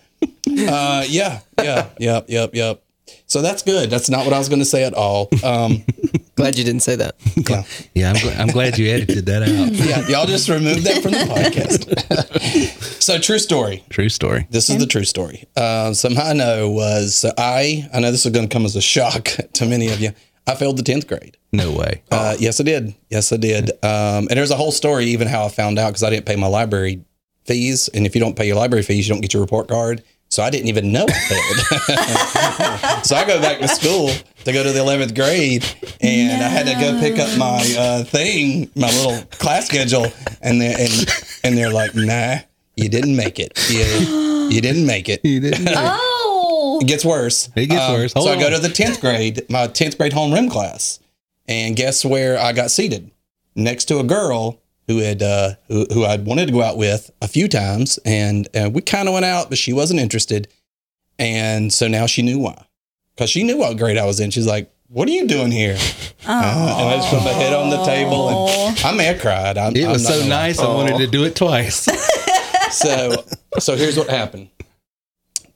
Yep. So that's good. That's not what I was going to say at all. Glad you didn't say that. Yeah, I'm glad you edited that out. Yeah, y'all just removed that from the podcast. So true story. True story. This is the true story. Something I know was I know this is going to come as a shock to many of you. I failed the 10th grade. No way. Yes, I did. And there's a whole story, even how I found out, because I didn't pay my library fees. And if you don't pay your library fees, you don't get your report card. So I didn't even know I failed. So I go back to school to go to the 11th grade, and I had to go pick up my my little class schedule, and they're like, "Nah, you didn't make it. You didn't make it." You didn't. Oh. It gets worse. It gets worse. So Hold I go on. to the 10th grade, my 10th grade homeroom class, and guess where I got seated? Next to a girl who had who I'd wanted to go out with a few times, and we kind of went out, but she wasn't interested, and so now she knew why, because she knew what grade I was in. She's like, "What are you doing here?" And I just put my head on the table, and I may have cried. It was so nice. I wanted to do it twice. So here's what happened.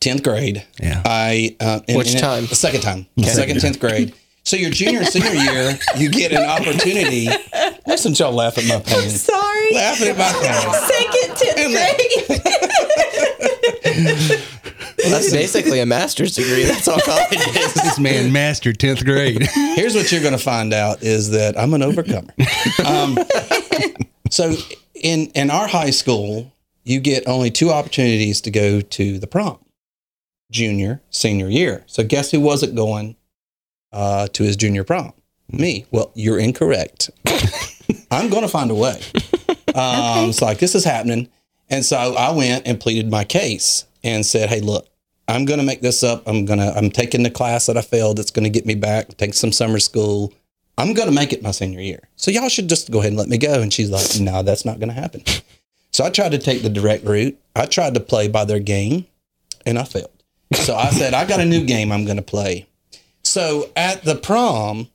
10th grade. Yeah. Which time? The second time. Second 10th grade. So your junior and senior year, you get an opportunity. Listen to y'all laugh at my pain. Sorry. Laughing at my pain. Second, 10th grade. That's basically a master's degree. That's all college is. This man mastered 10th grade. Here's what you're going to find out is that I'm an overcomer. So in our high school, you get only 2 opportunities to go to the prom, junior, senior year. So guess who wasn't going to his junior prom? Me. Well, you're incorrect. I'm going to find a way. It's like, this is happening. And so I went and pleaded my case and said, hey, look, I'm going to make this up. I'm taking the class that I failed. It's going to get me back, take some summer school. I'm going to make it my senior year. So y'all should just go ahead and let me go. And she's like, no, that's not going to happen. So I tried to take the direct route. I tried to play by their game and I failed. So I said, I got a new game I'm going to play. So at the prom,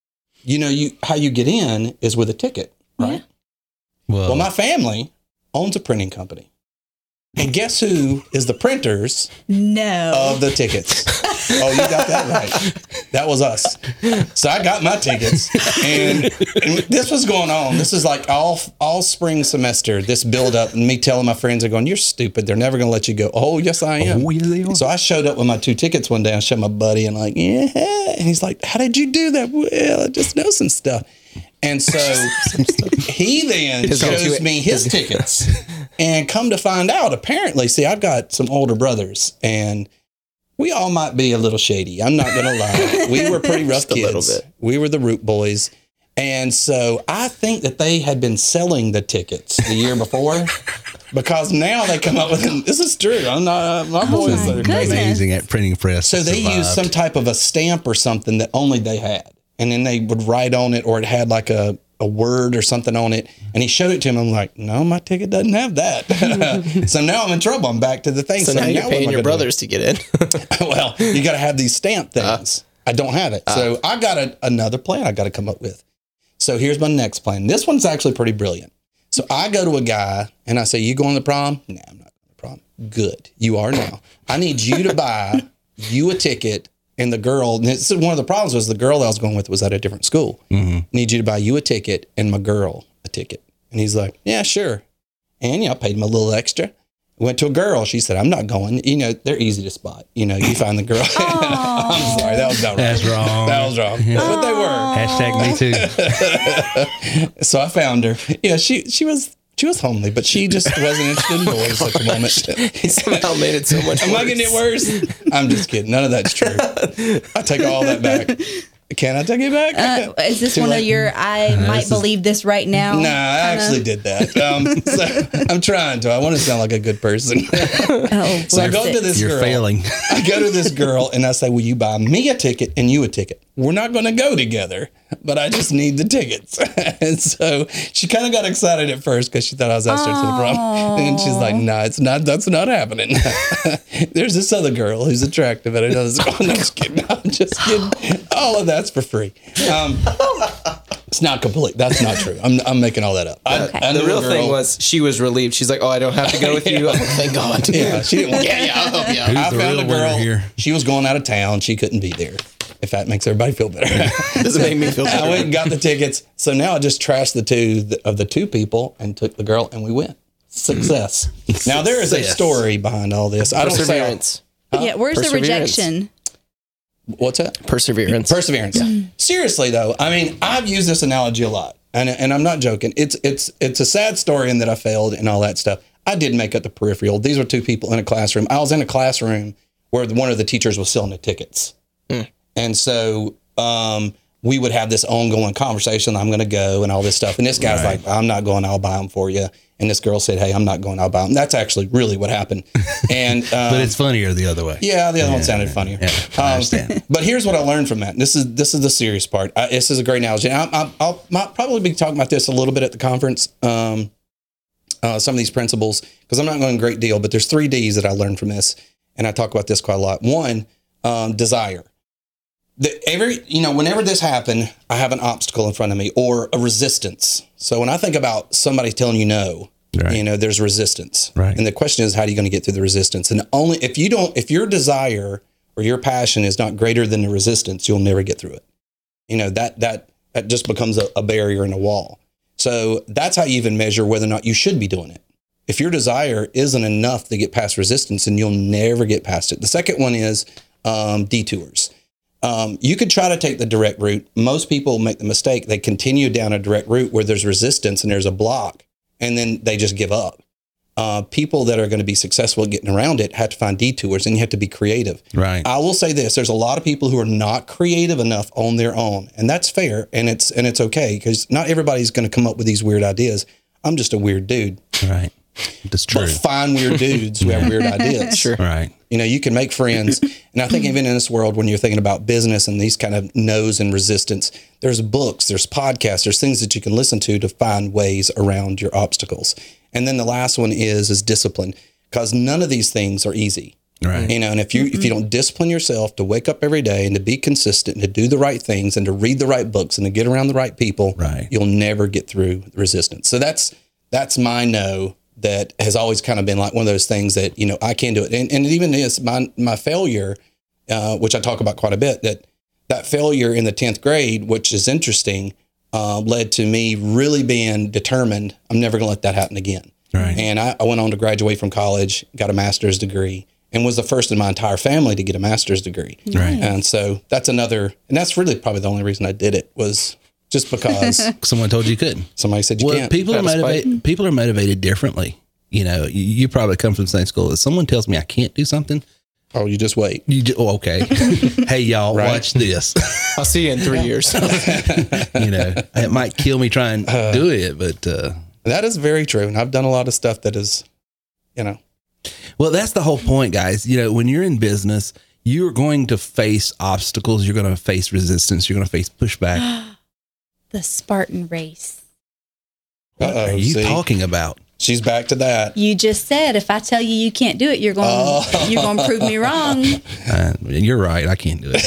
how you get in is with a ticket, right? Yeah. Well, my family owns a printing company. And guess who is the printers of the tickets? Oh, you got that right. That was us. So I got my tickets, and this was going on. This is like all spring semester, this build up, and me telling my friends are going, you're stupid. They're never going to let you go. Oh, yes, I am. Oh, yeah, they are. So I showed up with my 2 tickets one day. I showed my buddy, and like, yeah. And he's like, how did you do that? Well, I just know some stuff. And so he then shows me his tickets, and come to find out, apparently, see, I've got some older brothers, and we all might be a little shady. I'm not going to lie. We were pretty rough kids. A little bit. We were the Root Boys. And so I think that they had been selling the tickets the year before, because now they come up with them. This is true. I'm not, my boys are crazy. Amazing at printing press. So they used some type of a stamp or something that only they had. And then they would write on it, or it had like a word or something on it. And he showed it to him. I'm like, no, my ticket doesn't have that. So now I'm in trouble. I'm back to the thing. So now you're paying your brothers to get in. Well, you got to have these stamp things. I don't have it. So I got another plan I got to come up with. So here's my next plan. This one's actually pretty brilliant. So I go to a guy and I say, you going to the prom? No, I'm not going to the prom. Good. You are now. I need you to buy you a ticket. And the girl, and this is one of the problems, was the girl I was going with was at a different school. Mm-hmm. Need you to buy you a ticket and my girl a ticket. And he's like, yeah, sure. And, I paid him a little extra. Went to a girl. She said, I'm not going. They're easy to spot. You find the girl. I'm sorry. That was not right. That's wrong. That was wrong. But they were. #me too. So I found her. Yeah, she was homely, but she just wasn't interested in boys at the moment. He somehow made it so much worse. Am I getting it worse? I'm just kidding. None of that's true. I take all that back. Can I take it back? Is this one of your, might believe this right now? No, I actually did that. So I'm trying to. I want to sound like a good person. So I go to this girl. You're failing. I go to this girl and I say, will you buy me a ticket and you a ticket? We're not going to go together, but I just need the tickets. And so she kind of got excited at first because she thought I was asking her to the prom. And she's like, no, it's not. That's not happening. There's this other girl who's attractive. And I know this. Oh, no, I'm just kidding. I'm just kidding. All of that's for free. It's not complete. That's not true. I'm making all that up. Okay. The real thing was she was relieved. She's like, oh, I don't have to go with you. Oh, thank God. Yeah, she didn't want I'll help you out. I found a girl here. She was going out of town. She couldn't be there. If that makes everybody feel better. Doesn't make me feel better. I went and got the tickets. So now I just trashed the two people and took the girl, and we went. Success. Now there is a story behind all this. I don't say. Yeah, where's the rejection? What's that? Perseverance. Yeah. Seriously though, I mean, I've used this analogy a lot, and I'm not joking. It's a sad story in that I failed and all that stuff. I did make up the peripheral. These were two people in a classroom. I was in a classroom where one of the teachers was selling the tickets. And so we would have this ongoing conversation. I'm going to go and all this stuff. And this guy's like, I'm not going. I'll buy them for you. And this girl said, hey, I'm not going. I'll buy them. That's actually really what happened. And but it's funnier the other way. Yeah, the other one sounded funnier. Yeah, I understand. But here's what I learned from that. This is the serious part. This is a great analogy. I'll probably be talking about this a little bit at the conference. Some of these principles, because I'm not going in great deal. But there's 3 Ds that I learned from this, and I talk about this quite a lot. One, desire. Whenever this happened, I have an obstacle in front of me or a resistance. So when I think about somebody telling you no, Right. You know, there's resistance. Right. And the question is, how are you going to get through the resistance? And only if your desire or your passion is not greater than the resistance, you'll never get through it. You know, that just becomes a barrier and a wall. So that's how you even measure whether or not you should be doing it. If your desire isn't enough to get past resistance, then you'll never get past it. The second one is detours. You could try to take the direct route. Most people make the mistake. They continue down a direct route where there's resistance and there's a block, and then they just give up. People that are going to be successful at getting around it have to find detours, and you have to be creative. Right. I will say this: there's a lot of people who are not creative enough on their own, and that's fair, and it's okay, because not everybody's going to come up with these weird ideas. I'm just a weird dude. Right. That's true. But find weird dudes who have weird ideas. Sure. Right. You know, you can make friends. And I think even in this world, when you're thinking about business and these kind of no's and resistance, there's books, there's podcasts, there's things that you can listen to find ways around your obstacles. And then the last one is discipline, because none of these things are easy. Right. You know, and if you don't discipline yourself to wake up every day and to be consistent and to do the right things and to read the right books and to get around the right people, right, you'll never get through the resistance. So that's my no. That has always kind of been like one of those things that, you know, I can't do it. And it even is my failure, which I talk about quite a bit, that failure in the 10th grade, which is interesting, led to me really being determined. I'm never going to let that happen again. Right. And I went on to graduate from college, got a master's degree, and was the first in my entire family to get a master's degree. Right. And so that's really probably the only reason I did it, was just because someone told you couldn't. Somebody said you can't. People are motivated differently. You know, you probably come from the same school. If someone tells me I can't do something, oh, you just wait. Okay. Hey, y'all, watch this. I'll see you in 3 years. You know, it might kill me trying to do it, but that is very true. And I've done a lot of stuff that is, you know. Well, that's the whole point, guys. You know, when you're in business, you're going to face obstacles. You're going to face resistance. You're going to face pushback. The Spartan race. What are you talking about? She's back to that. You just said, if I tell you can't do it, you're going to prove me wrong. You're right. I can't do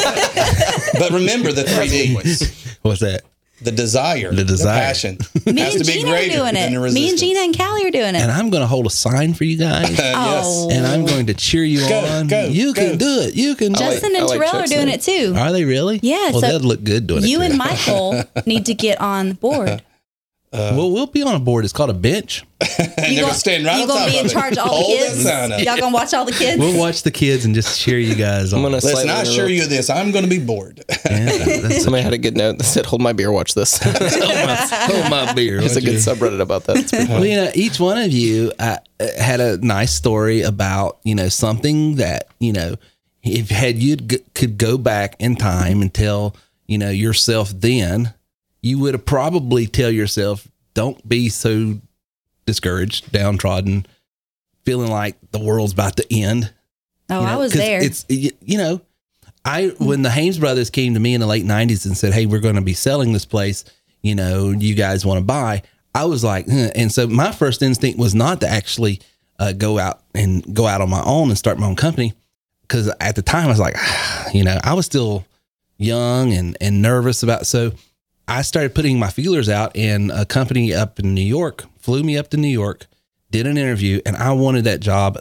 it. But remember the 3 Ds. What's that? The desire, the passion. Me and Gina are doing it. Me and Gina and Callie are doing it. And I'm going to hold a sign for you guys. Yes. And I'm going to cheer you on. You can do it. You can. Justin and Terrell are doing it too. Are they really? Yeah. Well, that'd look good doing it. You and Michael need to get on board. Well, we'll be on a board. It's called a bench. You going to be in charge of all the kids? Y'all going to watch all the kids? We'll watch the kids and just cheer you guys on. Listen, I assure you this. I'm going to be bored. Yeah, somebody had a good note that said, hold my beer, watch this. Hold my beer. There's a good subreddit about that. Well, you know, each one of you had a nice story about, you know, something that, you know, if you could go back in time and tell, you know, yourself then, you would have probably tell yourself, don't be so discouraged, downtrodden, feeling like the world's about to end. Oh, you know, I was there. It's, you know, when the Haynes brothers came to me in the late 90s and said, hey, we're going to be selling this place, you know, you guys want to buy? I was like, and so my first instinct was not to actually go out on my own and start my own company. Because at the time I was like, you know, I was still young and nervous about, so I started putting my feelers out, and a company up in New York flew me up to New York, did an interview, and I wanted that job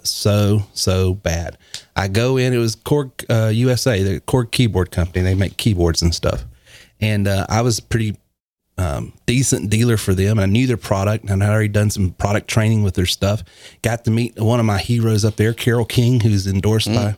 so bad. I go in, it was Korg USA, the Korg keyboard company. They make keyboards and stuff. And I was a pretty decent dealer for them. I knew their product, and I'd already done some product training with their stuff. Got to meet one of my heroes up there, Carol King, who's endorsed by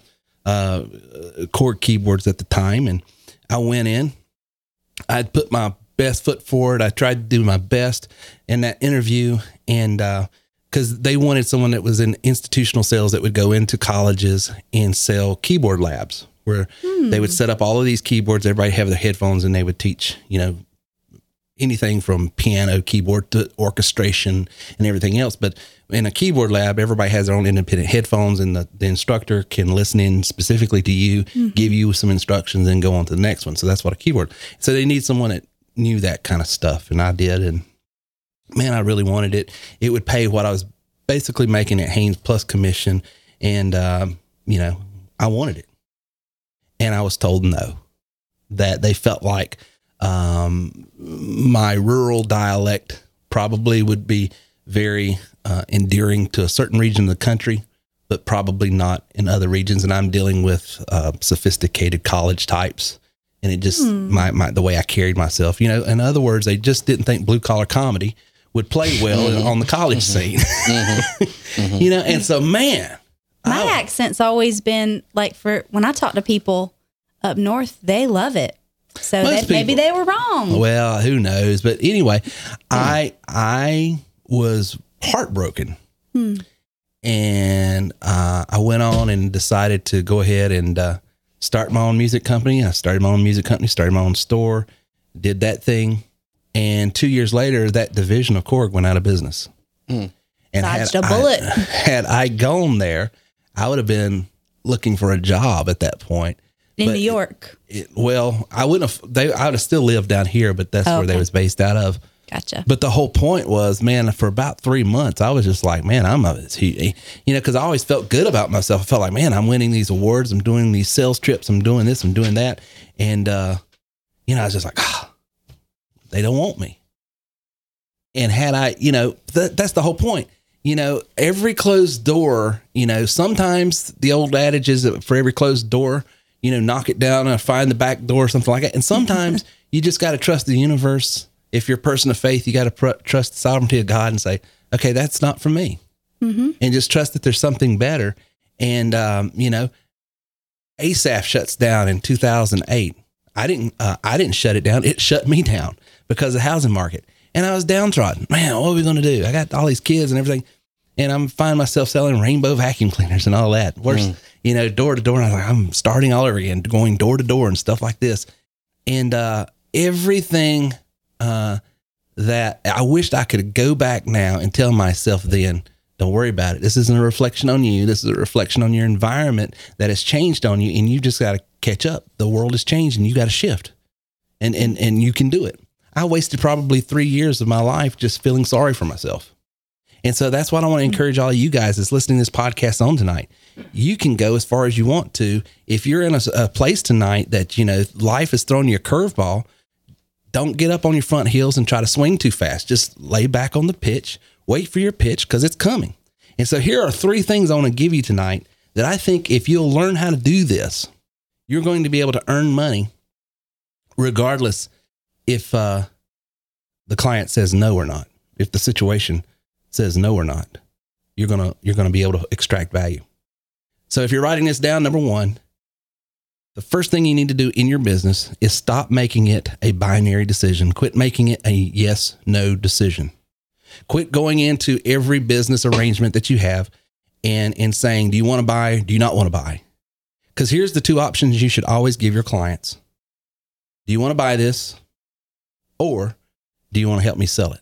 Korg keyboards at the time. And I went in. I'd put my best foot forward. I tried to do my best in that interview, and because they wanted someone that was in institutional sales that would go into colleges and sell keyboard labs, where they would set up all of these keyboards. Everybody have their headphones, and they would teach, you know, anything from piano, keyboard to orchestration and everything else. But in a keyboard lab, everybody has their own independent headphones, and the instructor can listen in specifically to you, give you some instructions, and go on to the next one. So that's what a keyboard. So they need someone that knew that kind of stuff. And I did. And man, I really wanted it. It would pay what I was basically making at Haynes plus commission. And, you know, I wanted it. And I was told no, that they felt like my rural dialect probably would be very endearing to a certain region of the country, but probably not in other regions. And I'm dealing with sophisticated college types, and it just the way I carried myself, you know. In other words, they just didn't think blue collar comedy would play well on the college scene, you know. And so, man, my accent's always been like, for when I talk to people up north, they love it. So maybe they were wrong. Well, who knows? But anyway, I was heartbroken. And I went on and decided to go ahead and start my own music company. I started my own music company, started my own store, did that thing. And 2 years later, that division of Korg went out of business. And dodged a bullet. Had I gone there, I would have been looking for a job at that point. In New York. I wouldn't have, I would have still lived down here, but that's where they was based out of. Gotcha. But the whole point was, man, for about 3 months, I was just like, man, you know, because I always felt good about myself. I felt like, man, I'm winning these awards. I'm doing these sales trips. I'm doing this. I'm doing that. And, you know, I was just like, they don't want me. And had I, you know, that's the whole point. You know, every closed door, you know, sometimes the old adage is that for every closed door, you know, knock it down and find the back door or something like that. And sometimes you just got to trust the universe. If you're a person of faith, you got to trust the sovereignty of God and say, okay, that's not for me. And just trust that there's something better. And, you know, ASAF shuts down in 2008. I didn't shut it down. It shut me down because of the housing market. And I was downtrodden. Man, what are we going to do? I got all these kids and everything. And I'm finding myself selling rainbow vacuum cleaners and all that. Worse, you know, door to door. And I was like, I'm starting all over again, going door to door and stuff like this. And everything that I wished I could go back now and tell myself then, don't worry about it. This isn't a reflection on you. This is a reflection on your environment that has changed on you. And you just got to catch up. The world has changed and you got to shift. And you can do it. I wasted probably 3 years of my life just feeling sorry for myself. And so that's what I want to encourage all of you guys that's listening to this podcast on tonight. You can go as far as you want to. If you're in a place tonight that, you know, life is throwing you a curveball, don't get up on your front heels and try to swing too fast. Just lay back on the pitch, wait for your pitch because it's coming. And so here are 3 things I want to give you tonight that I think if you'll learn how to do this, you're going to be able to earn money regardless if the client says no or not. If the situation says no or not, you're gonna be able to extract value. So if you're writing this down, number 1, the first thing you need to do in your business is stop making it a binary decision. Quit making it a yes, no decision. Quit going into every business arrangement that you have and saying, do you want to buy? Do you not want to buy? Because here's the 2 options you should always give your clients. Do you want to buy this? Or do you want to help me sell it?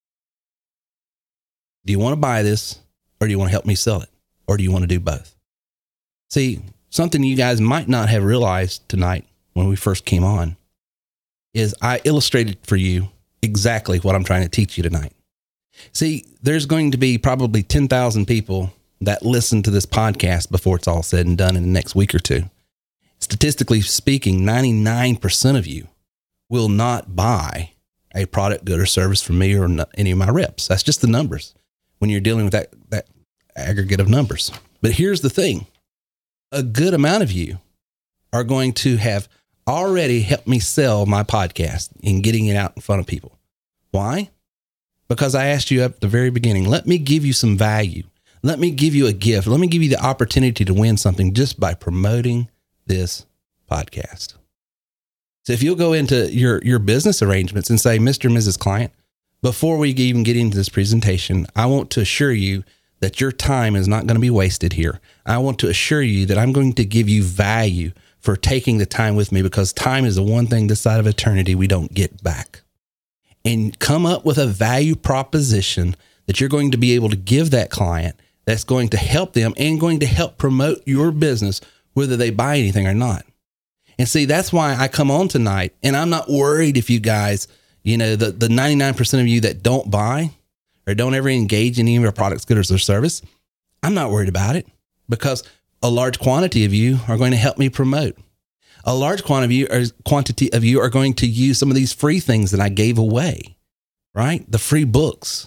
Do you want to buy this or do you want to help me sell it? Or do you want to do both? See, something you guys might not have realized tonight when we first came on is I illustrated for you exactly what I'm trying to teach you tonight. See, there's going to be probably 10,000 people that listen to this podcast before it's all said and done in the next week or 2. Statistically speaking, 99% of you will not buy a product, good, or service from me or any of my reps. That's just the numbers when you're dealing with that aggregate of numbers. But here's the thing. A good amount of you are going to have already helped me sell my podcast and getting it out in front of people. Why? Because I asked you at the very beginning, let me give you some value. Let me give you a gift. Let me give you the opportunity to win something just by promoting this podcast. So if you'll go into your business arrangements and say, Mr. and Mrs. Client, before we even get into this presentation, I want to assure you that your time is not going to be wasted here. I want to assure you that I'm going to give you value for taking the time with me, because time is the one thing this side of eternity we don't get back. And come up with a value proposition that you're going to be able to give that client that's going to help them and going to help promote your business, whether they buy anything or not. And see, that's why I come on tonight, and I'm not worried if you guys, you know, the 99% of you that don't buy or don't ever engage in any of our products, goods, or service. I'm not worried about it, because a large quantity of you are going to help me promote. A large quantity of you are going to use some of these free things that I gave away, right? The free books,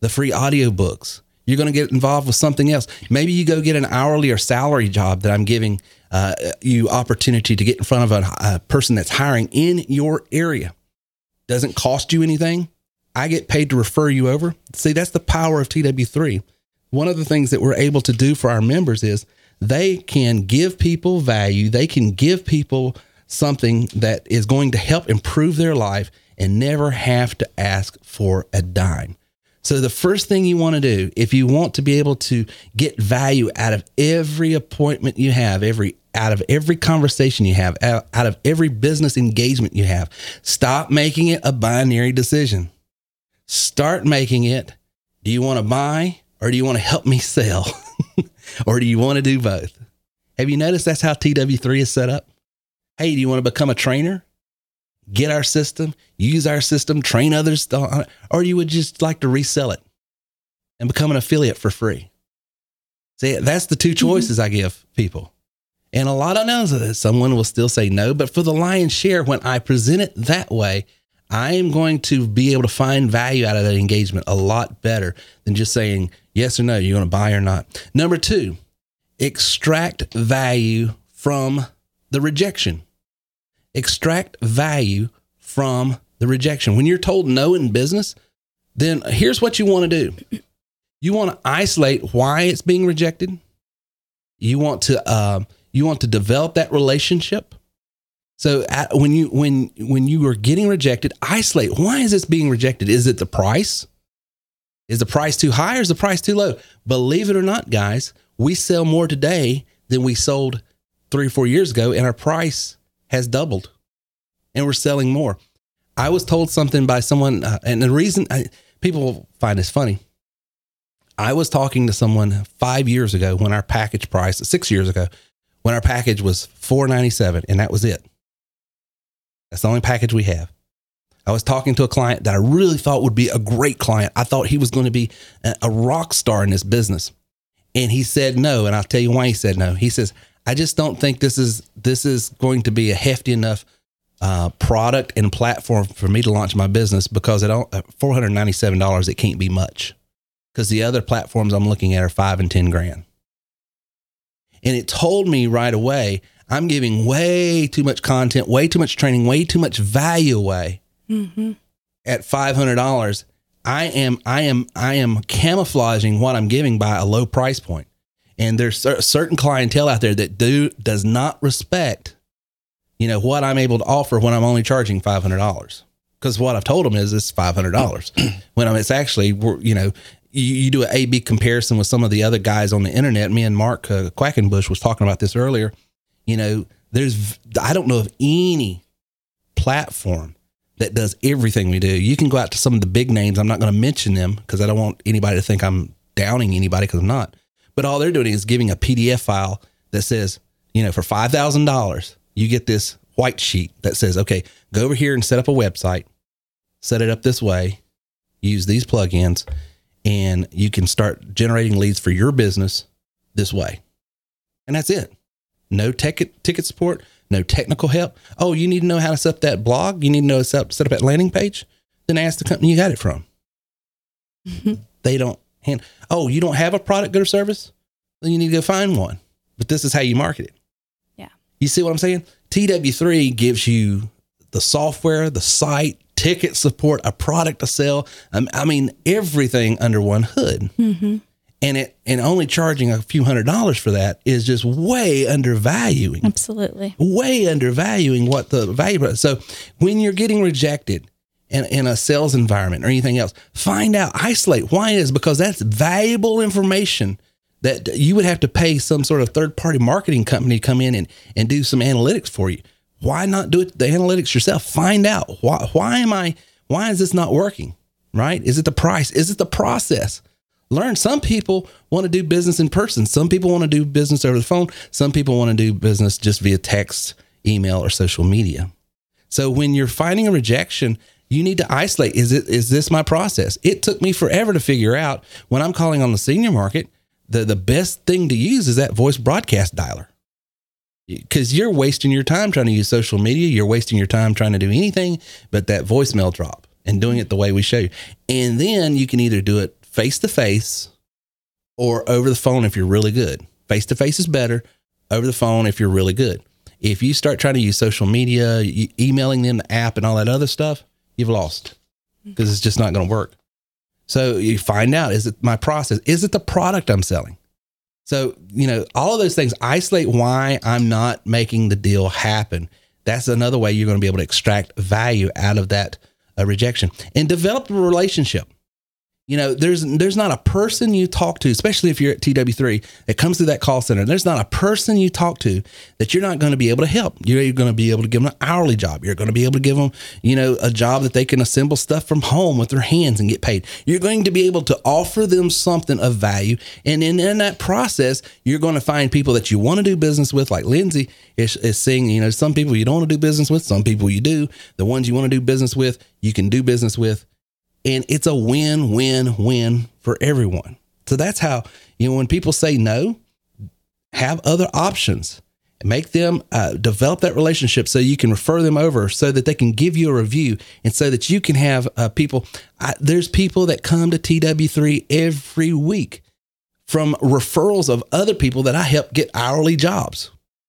the free audiobooks. You're going to get involved with something else. Maybe you go get an hourly or salary job that I'm giving you opportunity to get in front of a person that's hiring in your area. Doesn't cost you anything. I get paid to refer you over. See, that's the power of TW3. One of the things that we're able to do for our members is they can give people value. They can give people something that is going to help improve their life and never have to ask for a dime. So the first thing you want to do, if you want to be able to get value out of every appointment you have, out of every conversation you have, out of every business engagement you have, stop making it a binary decision. Start making it, do you want to buy or do you want to help me sell? Or do you want to do both? Have you noticed that's how TW3 is set up? Hey, do you want to become a trainer? Get our system, use our system, train others, or you would just like to resell it and become an affiliate for free. See, that's the two choices I give people. And a lot of times someone will still say no, but for the lion's share, when I present it that way, I am going to be able to find value out of that engagement a lot better than just saying yes or no, you're going to buy or not. Number 2, extract value from the rejection. Extract value from the rejection. When you're told no in business, then here's what you want to do. You want to isolate why it's being rejected. You want to develop that relationship. So when you are getting rejected, isolate. Why is this being rejected? Is it the price? Is the price too high or is the price too low? Believe it or not, guys, we sell more today than we sold 3 or 4 years ago, and our price has doubled, and we're selling more. I was told something by someone, and the reason people find this funny. I was talking to someone 5 years ago when our package price, 6 years ago, when our package was $497, and that was it. That's the only package we have. I was talking to a client that I really thought would be a great client. I thought he was going to be a rock star in this business. And he said no. And I'll tell you why he said no. He says, I just don't think this is going to be a hefty enough product and platform for me to launch my business, because at $497, it can't be much, because the other platforms I'm looking at are $5,000 and $10,000. And it told me right away, I'm giving way too much content, way too much training, way too much value away. Mm-hmm. At $500. I am camouflaging what I'm giving by a low price point. And there's certain clientele out there that does not respect, what I'm able to offer when I'm only charging $500. Because what I've told them is it's $500. When it's actually, you do an A/B comparison with some of the other guys on the internet. Me and Mark Quackenbush was talking about this earlier. I don't know of any platform that does everything we do. You can go out to some of the big names. I'm not going to mention them because I don't want anybody to think I'm downing anybody, because I'm not. But all they're doing is giving a PDF file that says, for $5,000, you get this white sheet that says, okay, go over here and set up a website, set it up this way, use these plugins, and you can start generating leads for your business this way. And that's it. No ticket support, no technical help. Oh, you need to know how to set up that blog? You need to know how to set up that landing page? Then ask the company you got it from. Mm-hmm. They don't you don't have a product, good, or service? Then you need to go find one. But this is how you market it. Yeah. You see what I'm saying? TW3 gives you the software, the site, ticket support, a product to sell. Everything under one hood. Mm-hmm. And only charging a few $100s for that is just way undervaluing. Absolutely. Way undervaluing what the value is. So when you're getting rejected in a sales environment or anything else, find out, isolate why it is, because that's valuable information that you would have to pay some sort of third-party marketing company to come in and do some analytics for you. Why not do the analytics yourself? Find out why is this not working, right? Is it the price? Is it the process? Learn. Some people want to do business in person. Some people want to do business over the phone. Some people want to do business just via text, email, or social media. So when you're finding a rejection, you need to isolate. Is this my process? It took me forever to figure out, when I'm calling on the senior market, the best thing to use is that voice broadcast dialer. Because you're wasting your time trying to use social media. You're wasting your time trying to do anything but that voicemail drop and doing it the way we show you. And then you can either do it face-to-face or over the phone if you're really good. Face-to-face is better. Over the phone if you're really good. If you start trying to use social media, emailing them the app and all that other stuff, you've lost because it's just not going to work. So you find out, is it my process? Is it the product I'm selling? So, all of those things, isolate why I'm not making the deal happen. That's another way you're going to be able to extract value out of that rejection and develop a relationship. There's not a person you talk to, especially if you're at TW3 that comes through that call center. There's not a person you talk to that you're not going to be able to help. You're going to be able to give them an hourly job. You're going to be able to give them, a job that they can assemble stuff from home with their hands and get paid. You're going to be able to offer them something of value. And in that process, you're going to find people that you want to do business with, like Lindsay is saying, some people you don't want to do business with, some people you do. The ones you want to do business with, you can do business with. And it's a win-win-win for everyone. So that's how, when people say no, have other options. Make them develop that relationship so you can refer them over so that they can give you a review and so that you can have people. There's people that come to TW3 every week from referrals of other people that I help get hourly jobs.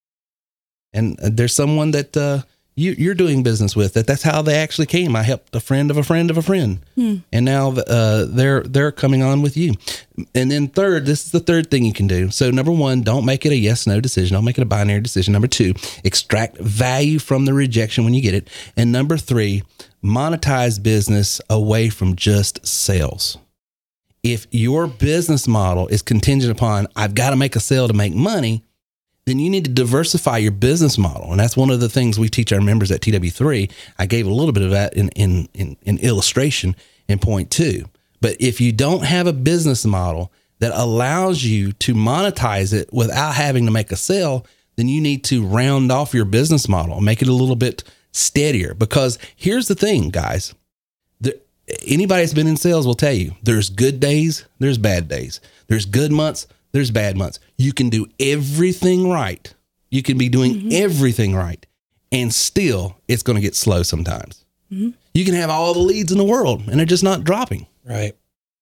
And there's someone that you're doing business with that's how they actually came. I helped a friend of a friend of a friend. And now they're coming on with you. And then third, this is the third thing you can do. So number one, don't make it a yes, no decision. Don't make it a binary decision. Number two, extract value from the rejection when you get it. And number three, monetize business away from just sales. If your business model is contingent upon, I've got to make a sale to make money, then you need to diversify your business model. And that's one of the things we teach our members at TW3. I gave a little bit of that in illustration in point 2. But if you don't have a business model that allows you to monetize it without having to make a sale, then you need to round off your business model and make it a little bit steadier. Because here's the thing, guys. Anybody that's been in sales will tell you there's good days, there's bad days. There's good months, there's bad months. You can do everything right. You can be doing everything right. And still, it's going to get slow sometimes. You can have all the leads in the world and they're just not dropping. Right.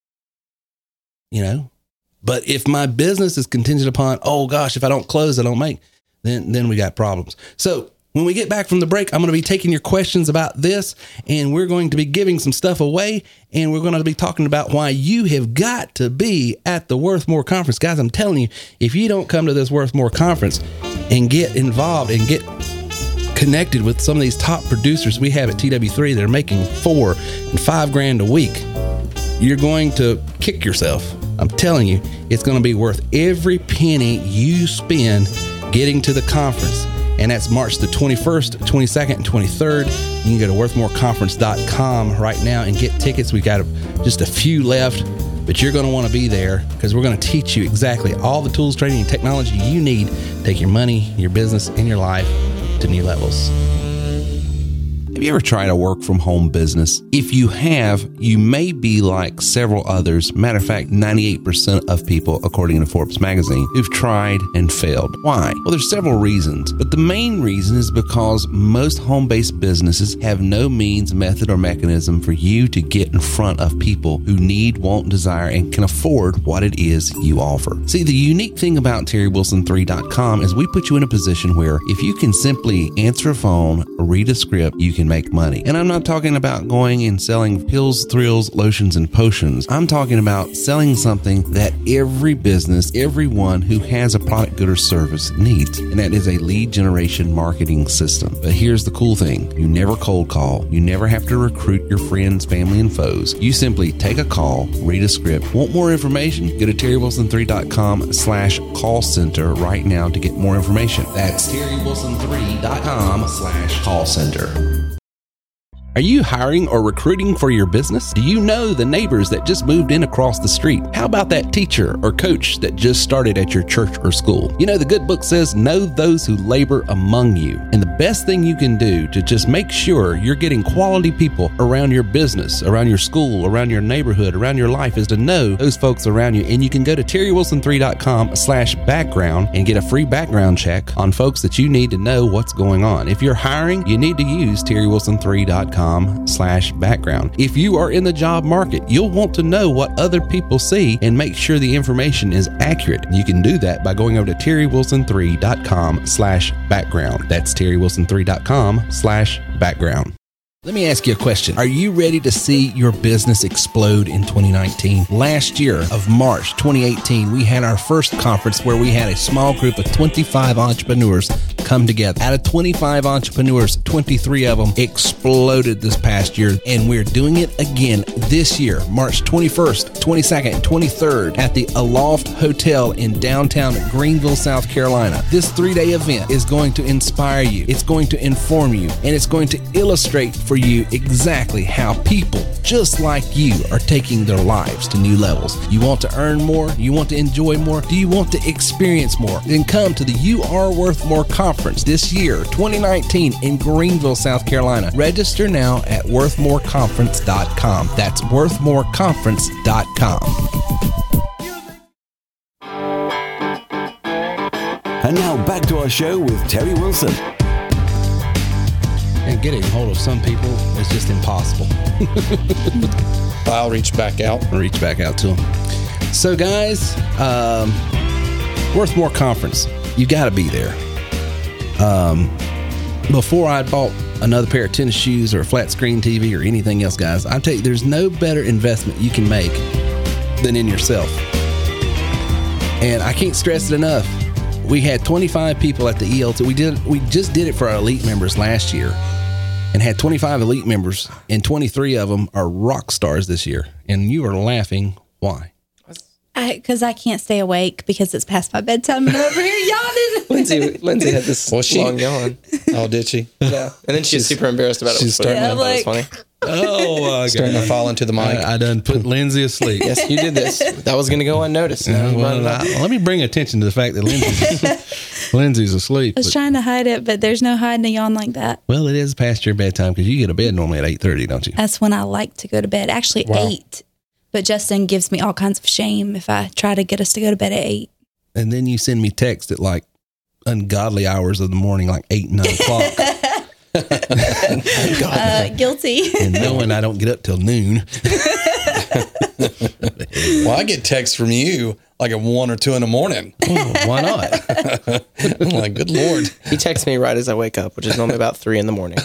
But if my business is contingent upon, oh gosh, if I don't close, I don't make, then we got problems. So when we get back from the break, I'm going to be taking your questions about this, and we're going to be giving some stuff away, and we're going to be talking about why you have got to be at the Worth More conference. Guys, I'm telling you, if you don't come to this Worth More conference and get involved and get connected with some of these top producers we have at TW3 that are making $4,000 and $5,000 a week, you're going to kick yourself. I'm telling you, it's going to be worth every penny you spend getting to the conference. And that's March the 21st, 22nd, and 23rd. You can go to worthmoreconference.com right now and get tickets. We got just a few left, but you're going to want to be there because we're going to teach you exactly all the tools, training, and technology you need to take your money, your business, and your life to new levels. Have you ever tried a work from home business? If you have, you may be like several others. Matter of fact, 98% of people, according to Forbes magazine, who've tried and failed. Why? Well, there's several reasons, but the main reason is because most home-based businesses have no means, method, or mechanism for you to get in front of people who need, want, desire, and can afford what it is you offer. See, the unique thing about TerryWilson3.com is we put you in a position where if you can simply answer a phone, read a script, you can make money. And I'm not talking about going and selling pills, thrills, lotions, and potions. I'm talking about selling something that every business, everyone who has a product, good, or service needs. And that is a lead generation marketing system. But here's the cool thing. You never cold call. You never have to recruit your friends, family, and foes. You simply take a call, read a script. Want more information? Go to TerryWilson3.com/call center right now to get more information. That's TerryWilson3.com/call center. Are you hiring or recruiting for your business? Do you know the neighbors that just moved in across the street? How about that teacher or coach that just started at your church or school? You know, the good book says, know those who labor among you. And the best thing you can do to just make sure you're getting quality people around your business, around your school, around your neighborhood, around your life is to know those folks around you. And you can go to TerryWilson3.com/background and get a free background check on folks that you need to know what's going on. If you're hiring, you need to use TerryWilson3.com. terrywilson3.com/background. If you are in the job market, you'll want to know what other people see and make sure the information is accurate. You can do that by going over to terrywilson3.com/background. That's terrywilson3.com/background. Let me ask you a question. Are you ready to see your business explode in 2019? Last year of March 2018, we had our first conference where we had a small group of 25 entrepreneurs come together. Out of 25 entrepreneurs, 23 of them exploded this past year, and we're doing it again this year, March 21st, 22nd, and 23rd at the Aloft Hotel in downtown Greenville, South Carolina. This 3-day event is going to inspire you, it's going to inform you, and it's going to illustrate for you exactly how people just like you are taking their lives to new levels. You want to earn more? You want to enjoy more? Do you want to experience more? Then come to the You Are Worth More conference this year, 2019, in Greenville, South Carolina. Register now at worthmoreconference.com. That's worthmoreconference.com. And now back to our show with Terry Wilson. And getting hold of some people is just impossible. I'll reach back out. Reach back out to them. So, guys, Worth More Conference, you got to be there. Before I bought another pair of tennis shoes or a flat screen TV or anything else, guys, I tell you, there's no better investment you can make than in yourself. And I can't stress it enough. We had 25 people at the ELT. We just did it for our elite members last year, and had 25 elite members, and 23 of them are rock stars this year. And you are laughing. Why? Because I can't stay awake because it's past my bedtime and I'm over here yawning. Lindsay had this long yawn. Oh, did she? Yeah. And then she's super embarrassed about it. She's starting to like, funny. Oh, my God. Starting to fall into the mic. I done put Lindsay asleep. Yes, you did this. That was going to go unnoticed. Let me bring attention to the fact that Lindsay's asleep. I was trying to hide it, but there's no hiding a yawn like that. Well, it is past your bedtime because you get to bed normally at 8:30, don't you? That's when I like to go to bed. Actually, 8. But Justin gives me all kinds of shame if I try to get us to go to bed at 8. And then you send me text at like ungodly hours of the morning, like 8, 9 o'clock. Guilty. And knowing I don't get up till noon. Well, I get texts from you like at 1 or 2 in the morning. Oh, why not? I'm like, good Lord. He texts me right as I wake up, which is normally about 3 in the morning.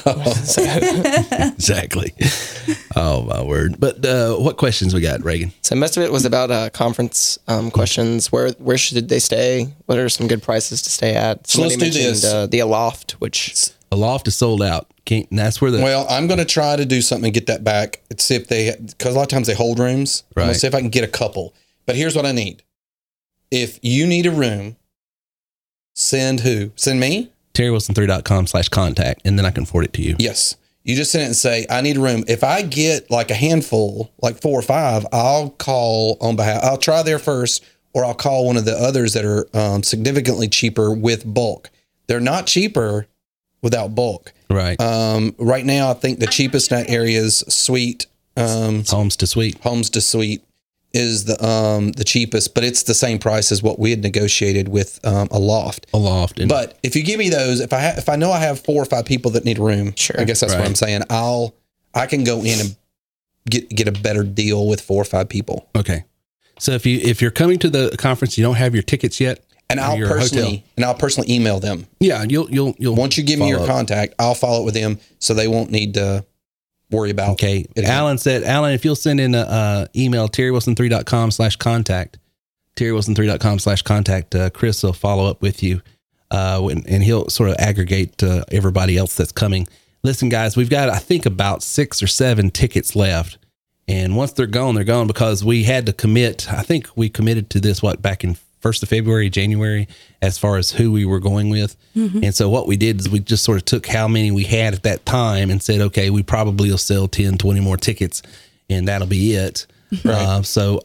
Exactly. Oh, my word. But what questions we got, Reagan? So most of it was about conference questions. Where should they stay? What are some good prices to stay at? So let's do this. The Aloft, which... Aloft is sold out. That's where Well, I'm going to try to do something and get that back. See if because a lot of times they hold rooms. Right. I'm going to see if I can get a couple. But here's what I need. If you need a room, send who? Send me? terrywilson3.com/contact, and then I can forward it to you. Yes. You just send it and say, I need a room. If I get like a handful, like 4 or 5, I'll call on behalf. I'll try there first, or I'll call one of the others that are significantly cheaper with bulk. They're not cheaper without bulk. Right. Right now, I think the cheapest in that area is Suite. Homes to Suite. Homes to Suite is the cheapest, but it's the same price as what we had negotiated with Aloft. But if you give me those, if I know I have 4 or 5 people that need a room, sure. I guess that's what I'm saying. I can go in and get a better deal with 4 or 5 people. Okay. So if you're coming to the conference, you don't have your tickets yet, and I'll personally email them. Yeah, you'll once you give me your contact, I'll follow up with them so they won't need to worry about. Okay. Alan said, if you'll send in an email, terrywilson3.com/contact, terrywilson3.com/contact, Chris will follow up with you, and he'll sort of aggregate everybody else that's coming. Listen, guys, we've got, I think, about 6 or 7 tickets left. And once they're gone because we had to commit. I think we committed to this, back in 1st of February, January, as far as who we were going with. Mm-hmm. And so what we did is we just sort of took how many we had at that time and said, okay, we probably will sell 10, 20 more tickets and that'll be it. Right.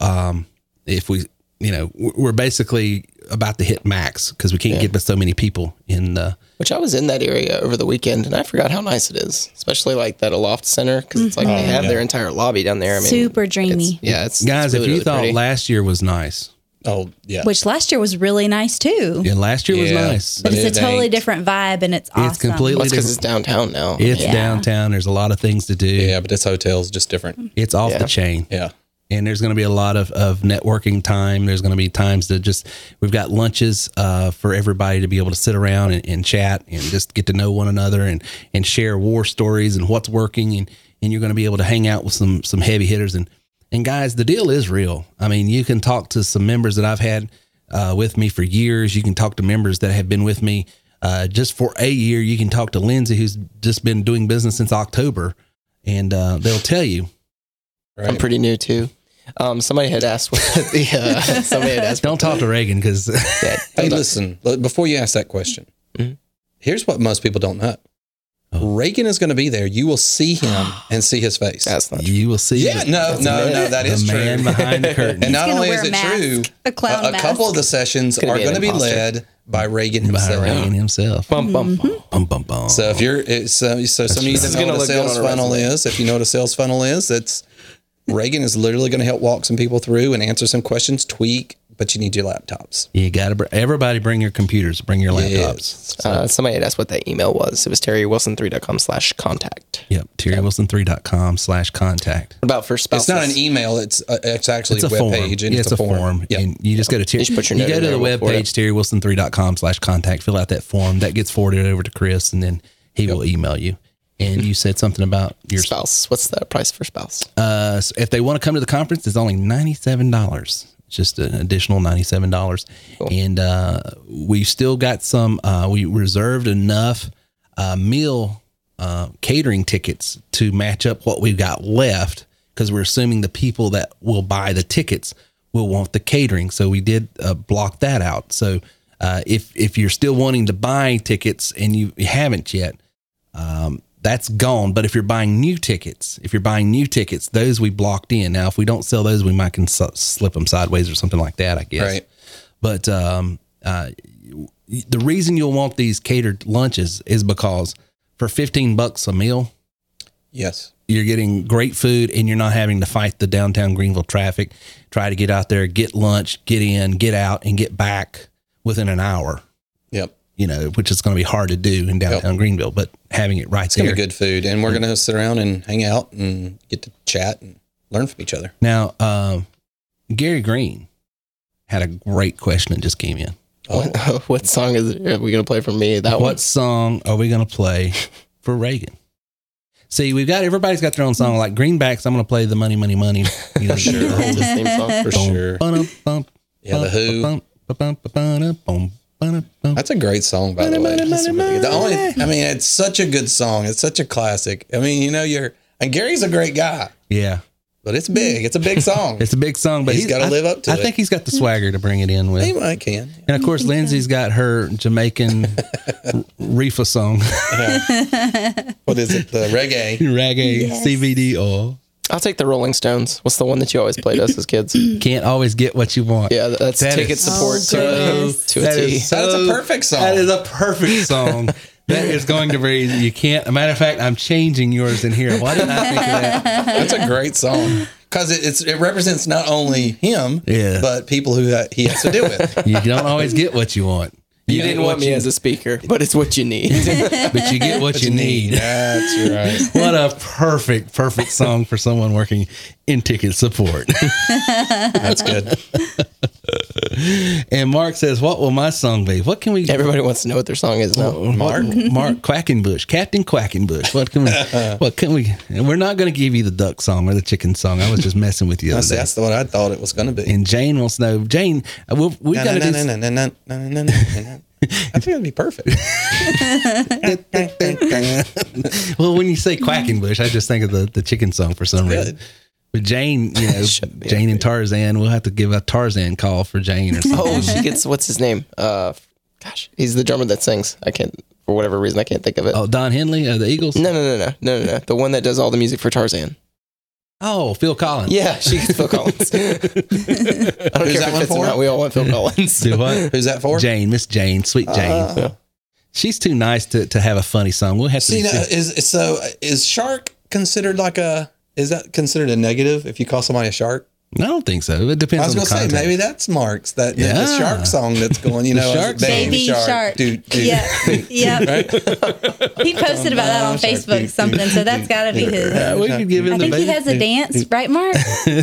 If we, we're basically about to hit max because we can't get so many people in. Which I was in that area over the weekend and I forgot how nice it is, especially like that Aloft Center because it's like they have their entire lobby down there. I mean, super dreamy. It's guys. really, if you really thought pretty. last year was nice, Oh, yeah. which last year was really nice too. Yeah, last year was Yeah. nice. But it's a It totally ain't. different vibe, and it's awesome. It's completely That's because different. it's downtown now. It's Yeah. downtown. There's a lot of things to do. Yeah, but this hotel's just different. It's off Yeah. the chain. Yeah. And there's going to be a lot of networking time. There's going to be times to we've got lunches for everybody to be able to sit around and chat and just get to know one another and share war stories and what's working. And you're going to be able to hang out with some heavy hitters. And guys, the deal is real. I mean, you can talk to some members that I've had with me for years. You can talk to members that have been with me just for a year. You can talk to Lindsay, who's just been doing business since October, and they'll tell you. Right. I'm pretty new too. Somebody had asked what somebody had asked. Don't talk to Reagan because Hey, listen, before you ask that question, here's what most people don't know. Reagan is going to be there. You will see him and see his face. That's not true. you will see. Yeah, no, that is the true. man behind the curtain. And not He's gonna only wear is a it mask, true, a clown a couple mask. of the sessions Gonna are be an going to be imposter. led by Reagan Behind himself. Reagan himself. Bum, bum, bum. Bum, bum, bum. So if you're, some of you This that is know gonna what a look good sales on a funnel resume. is, if you know what a sales funnel is, it's Reagan is literally going to help walk some people through and answer some questions, tweak, but you need your laptops. You got to everybody bring your computers, bring your laptops. Yes. Somebody had asked what that email was. It was TerryWilson3.com/contact. Yep. TerryWilson3.com/contact. What about for spouses? It's not an email. It's actually It's a a web form. page, and Yeah, it's a form. Yeah. And you just go to You should put your you note go in to there. the We'll forward webpage, TerryWilson3.com/contact. Fill out that form. That gets forwarded over to Chris, and then he will email you. And you said something about your spouse. What's the price for spouse? So if they want to come to the conference, it's only $97. Just an additional $97. Cool. And we still got some, we reserved enough meal catering tickets to match up what we've got left, because we're assuming the people that will buy the tickets will want the catering. So we did block that out. So if you're still wanting to buy tickets and you haven't yet, that's gone. But if you're buying new tickets, those we blocked in. Now, if we don't sell those, we might can slip them sideways or something like that, I guess. Right. But the reason you'll want these catered lunches is because for $15 a meal, Yes. you're getting great food and you're not having to fight the downtown Greenville traffic. Try to get out there, get lunch, get in, get out, and get back within an hour. Yep. You know, which is going to be hard to do in downtown Greenville, but having it right It's going there. to be good food, and we're going to sit around and hang out and get to chat and learn from each other. Now, Gary Green had a great question that just came in. Oh, What song are we going to play for me? That What song are we going to play for Reagan? See, everybody's got their own song. Like Greenbacks, I'm going to play the Money, Money, Money. You know, Sure. one? His theme song. for sure. Yeah, the Who. Who. That's a great song, by the way. It's such a good song. It's such a classic. I mean, and Gary's a great guy, Yeah. but it's big. It's a big song. It's a big song, but He's gotta live up to I it. think he's got the swagger to bring it in with. He might can. And of course, Lindsay's got her Jamaican reefa song, What is it? The reggae. reggae Yes. CBD oil. I'll take the Rolling Stones. What's the one that you always played us as kids? Can't always get what you want. Yeah, that's That ticket is support so to a That T. is That's a perfect song. That is a perfect song. That is going to be, you can't, a matter of fact, I'm changing yours in here. Why didn't I think of that? That's a great song because it represents not only him, Yeah. but people who he has to deal with. You don't always get what you want. You didn't want me as a speaker, but it's what you need. But you get what you need. That's right. What a perfect song for someone working in ticket support. That's good. And Mark says, what will my song be? What can we... Everybody wants to know what their song is now. Mark? Mark Quackenbush, Captain Quackenbush. What can we, and we're not going to give you the duck song or the chicken song. I was just messing with you the other day. That's the one I thought it was going to be. And Jane wants to know, Jane, we've got to do... I think it'd be perfect. Well, when you say Quackenbush, I just think of the chicken song for some reason. But Jane, Jane and Tarzan, we'll have to give a Tarzan call for Jane or something. Oh, she gets, what's his name? Gosh, he's the drummer that sings. I can't, for whatever reason, I can't think of it. Oh, Don Henley of the Eagles? No. The one that does all the music for Tarzan. Oh, Phil Collins. Yeah, she gets Phil Collins. I don't Who's care that if it one fits or for? not. We all want Phil Collins. Do what? Who's that for? Jane, Miss Jane, sweet Jane. She's too nice to have a funny song. We'll have to See, now, is shark considered is that considered a negative if you call somebody a shark? I don't think so. It depends. I was on the going to say, maybe that's Mark's, the shark song that's going, Baby Shark. Yeah. Yep. He posted about that on Facebook something, so that's got to be his. We could give him I think he has a dance, right, Mark?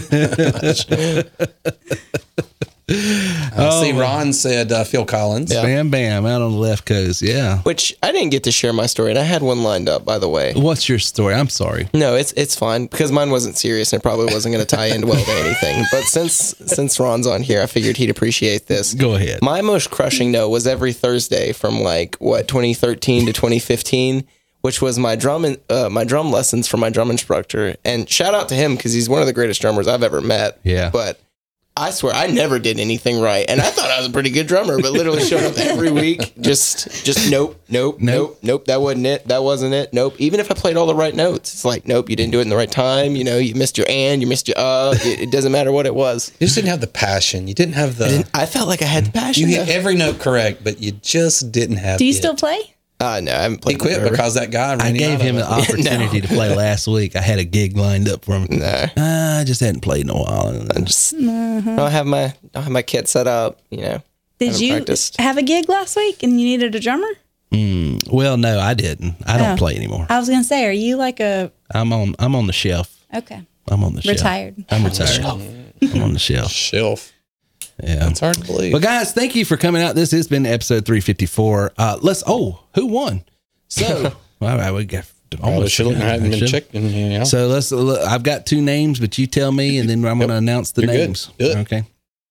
See, Ron said Phil Collins. Yeah. Bam Bam out on the left coast. Yeah. Which I didn't get to share my story, and I had one lined up, by the way. What's your story? I'm sorry. No, it's fine because mine wasn't serious and it probably wasn't going to tie in well to anything. But since Ron's on here, I figured he'd appreciate this. Go ahead. My most crushing note was every Thursday from 2013 to 2015, which was my drum lessons from my drum instructor. And shout out to him because he's one of the greatest drummers I've ever met. Yeah. But I swear I never did anything right, and I thought I was a pretty good drummer, but literally showed up every week. Just nope. That wasn't it. That wasn't it. Nope. Even if I played all the right notes, it's like nope. You didn't do it in the right time. You missed your and. You missed your It doesn't matter what it was. You just didn't have the passion. You didn't have the. I felt like I had the passion. You hit every note correct, but you just didn't have. Do you still play? No, I haven't played. He quit because that guy. I gave him an opportunity to play last week. I had a gig lined up for him. No. I just hadn't played in a while. I don't have my kit set up. Did you have a gig last week and you needed a drummer? Well, no, I didn't. I don't play anymore. I was gonna say, are you like a? I'm on the shelf. Okay. I'm on the shelf. Retired. I'm retired. I'm on the shelf. Yeah, that's hard to believe. But guys, thank you for coming out. This has been episode 354. Who won? So, all right, we got almost been checking. So I've got two names, but you tell me, and then I'm going to announce the names. Good. Okay.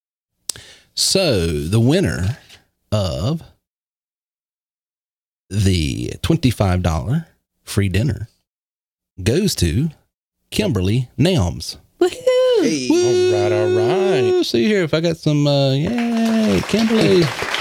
So the winner of the $25 free dinner goes to Kimberly Nelms. Woohoo! Hey. All right. See here if I got some. Yay, Kimberly.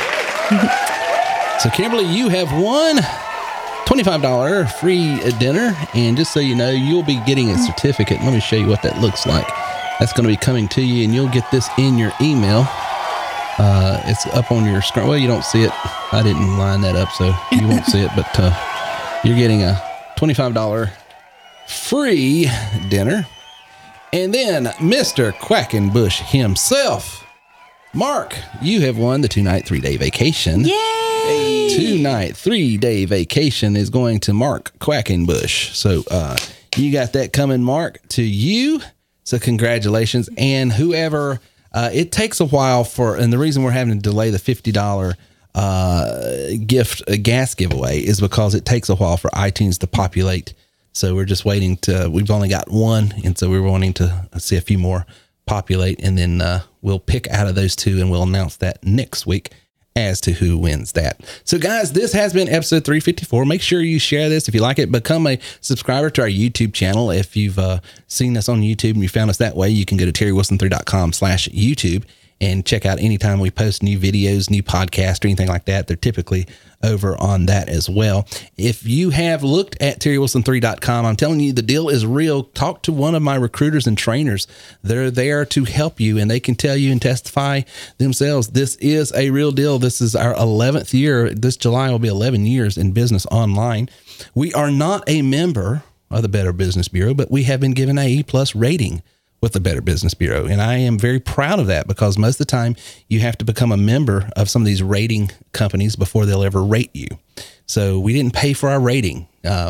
So, Kimberly, you have won $25 free dinner. And just so you know, you'll be getting a certificate. Let me show you what that looks like. That's going to be coming to you, and you'll get this in your email. It's up on your screen. Well, you don't see it. I didn't line that up, so you won't see it. But you're getting a $25 free dinner. And then Mr. Quackenbush himself, Mark, you have won the 2-night, 3-day vacation. Yay! 2-night, 3-day vacation is going to Mark Quackenbush. So you got that coming, Mark, to you. So congratulations. And whoever, it takes a while and the reason we're having to delay the $50 gas giveaway is because it takes a while for iTunes to populate. So we're just waiting we've only got one. And so we're wanting to see a few more populate. And then we'll pick out of those two and we'll announce that next week as to who wins that. So guys, this has been episode 354. Make sure you share this. If you like it, become a subscriber to our YouTube channel. If you've seen us on YouTube and you found us that way, you can go to terrywilson3.com/YouTube and check out anytime we post new videos, new podcasts, or anything like that. They're typically over on that as well. If you have looked at terrywilson3.com, I'm telling you, the deal is real. Talk to one of my recruiters and trainers. They're there to help you, and they can tell you and testify themselves. This is a real deal. This is our 11th year. This July will be 11 years in business online. We are not a member of the Better Business Bureau, but we have been given a E+ rating with the Better Business Bureau. And I am very proud of that because most of the time you have to become a member of some of these rating companies before they'll ever rate you. So we didn't pay for our rating.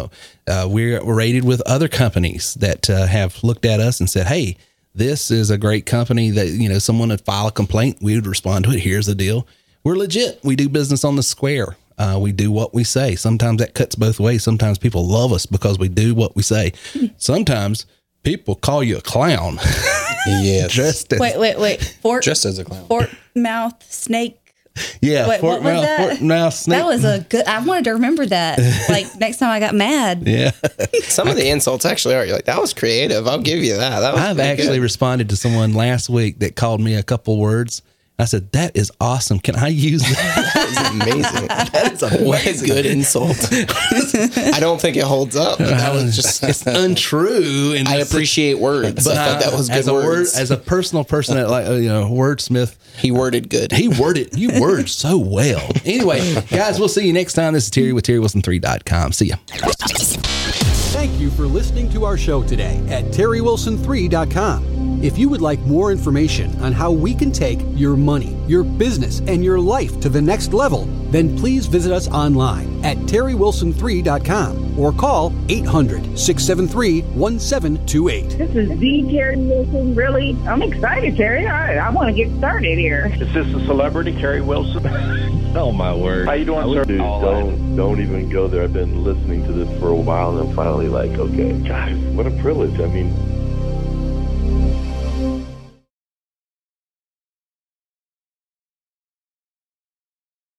We're rated with other companies that have looked at us and said, hey, this is a great company that, someone would file a complaint. We would respond to it. Here's the deal. We're legit. We do business on the square. We do what we say. Sometimes that cuts both ways. Sometimes people love us because we do what we say. Sometimes people call you a clown. Yeah. Wait. Just as a clown. Fork mouth snake. Yeah. Wait, what was that? Fork mouth snake. That was a good. I wanted to remember that. Like next time I got mad. Yeah. Some of the insults actually are. You're like, that was creative. I'll give you that. I've actually responded to someone last week that called me a couple words. I said, that is awesome. Can I use that? That is amazing. That is a way good insult. I don't think it holds up. That was just it's untrue. And I appreciate words. But I thought that was good words. As a personal person that wordsmith. He worded good. You word so well. Anyway, guys, we'll see you next time. This is Terry with TerryWilson3.com. See ya. Thank you for listening to our show today at TerryWilson3.com. If you would like more information on how we can take your money, your business, and your life to the next level, then please visit us online at terrywilson3.com or call 800-673-1728. This is the Terry Wilson. Really, I'm excited, Terry. I want to get started here. Is this a celebrity, Terry Wilson? Oh, my word. How you doing, sir? Dude, don't even go there. I've been listening to this for a while, and I'm finally like, okay, guys, what a privilege. I mean,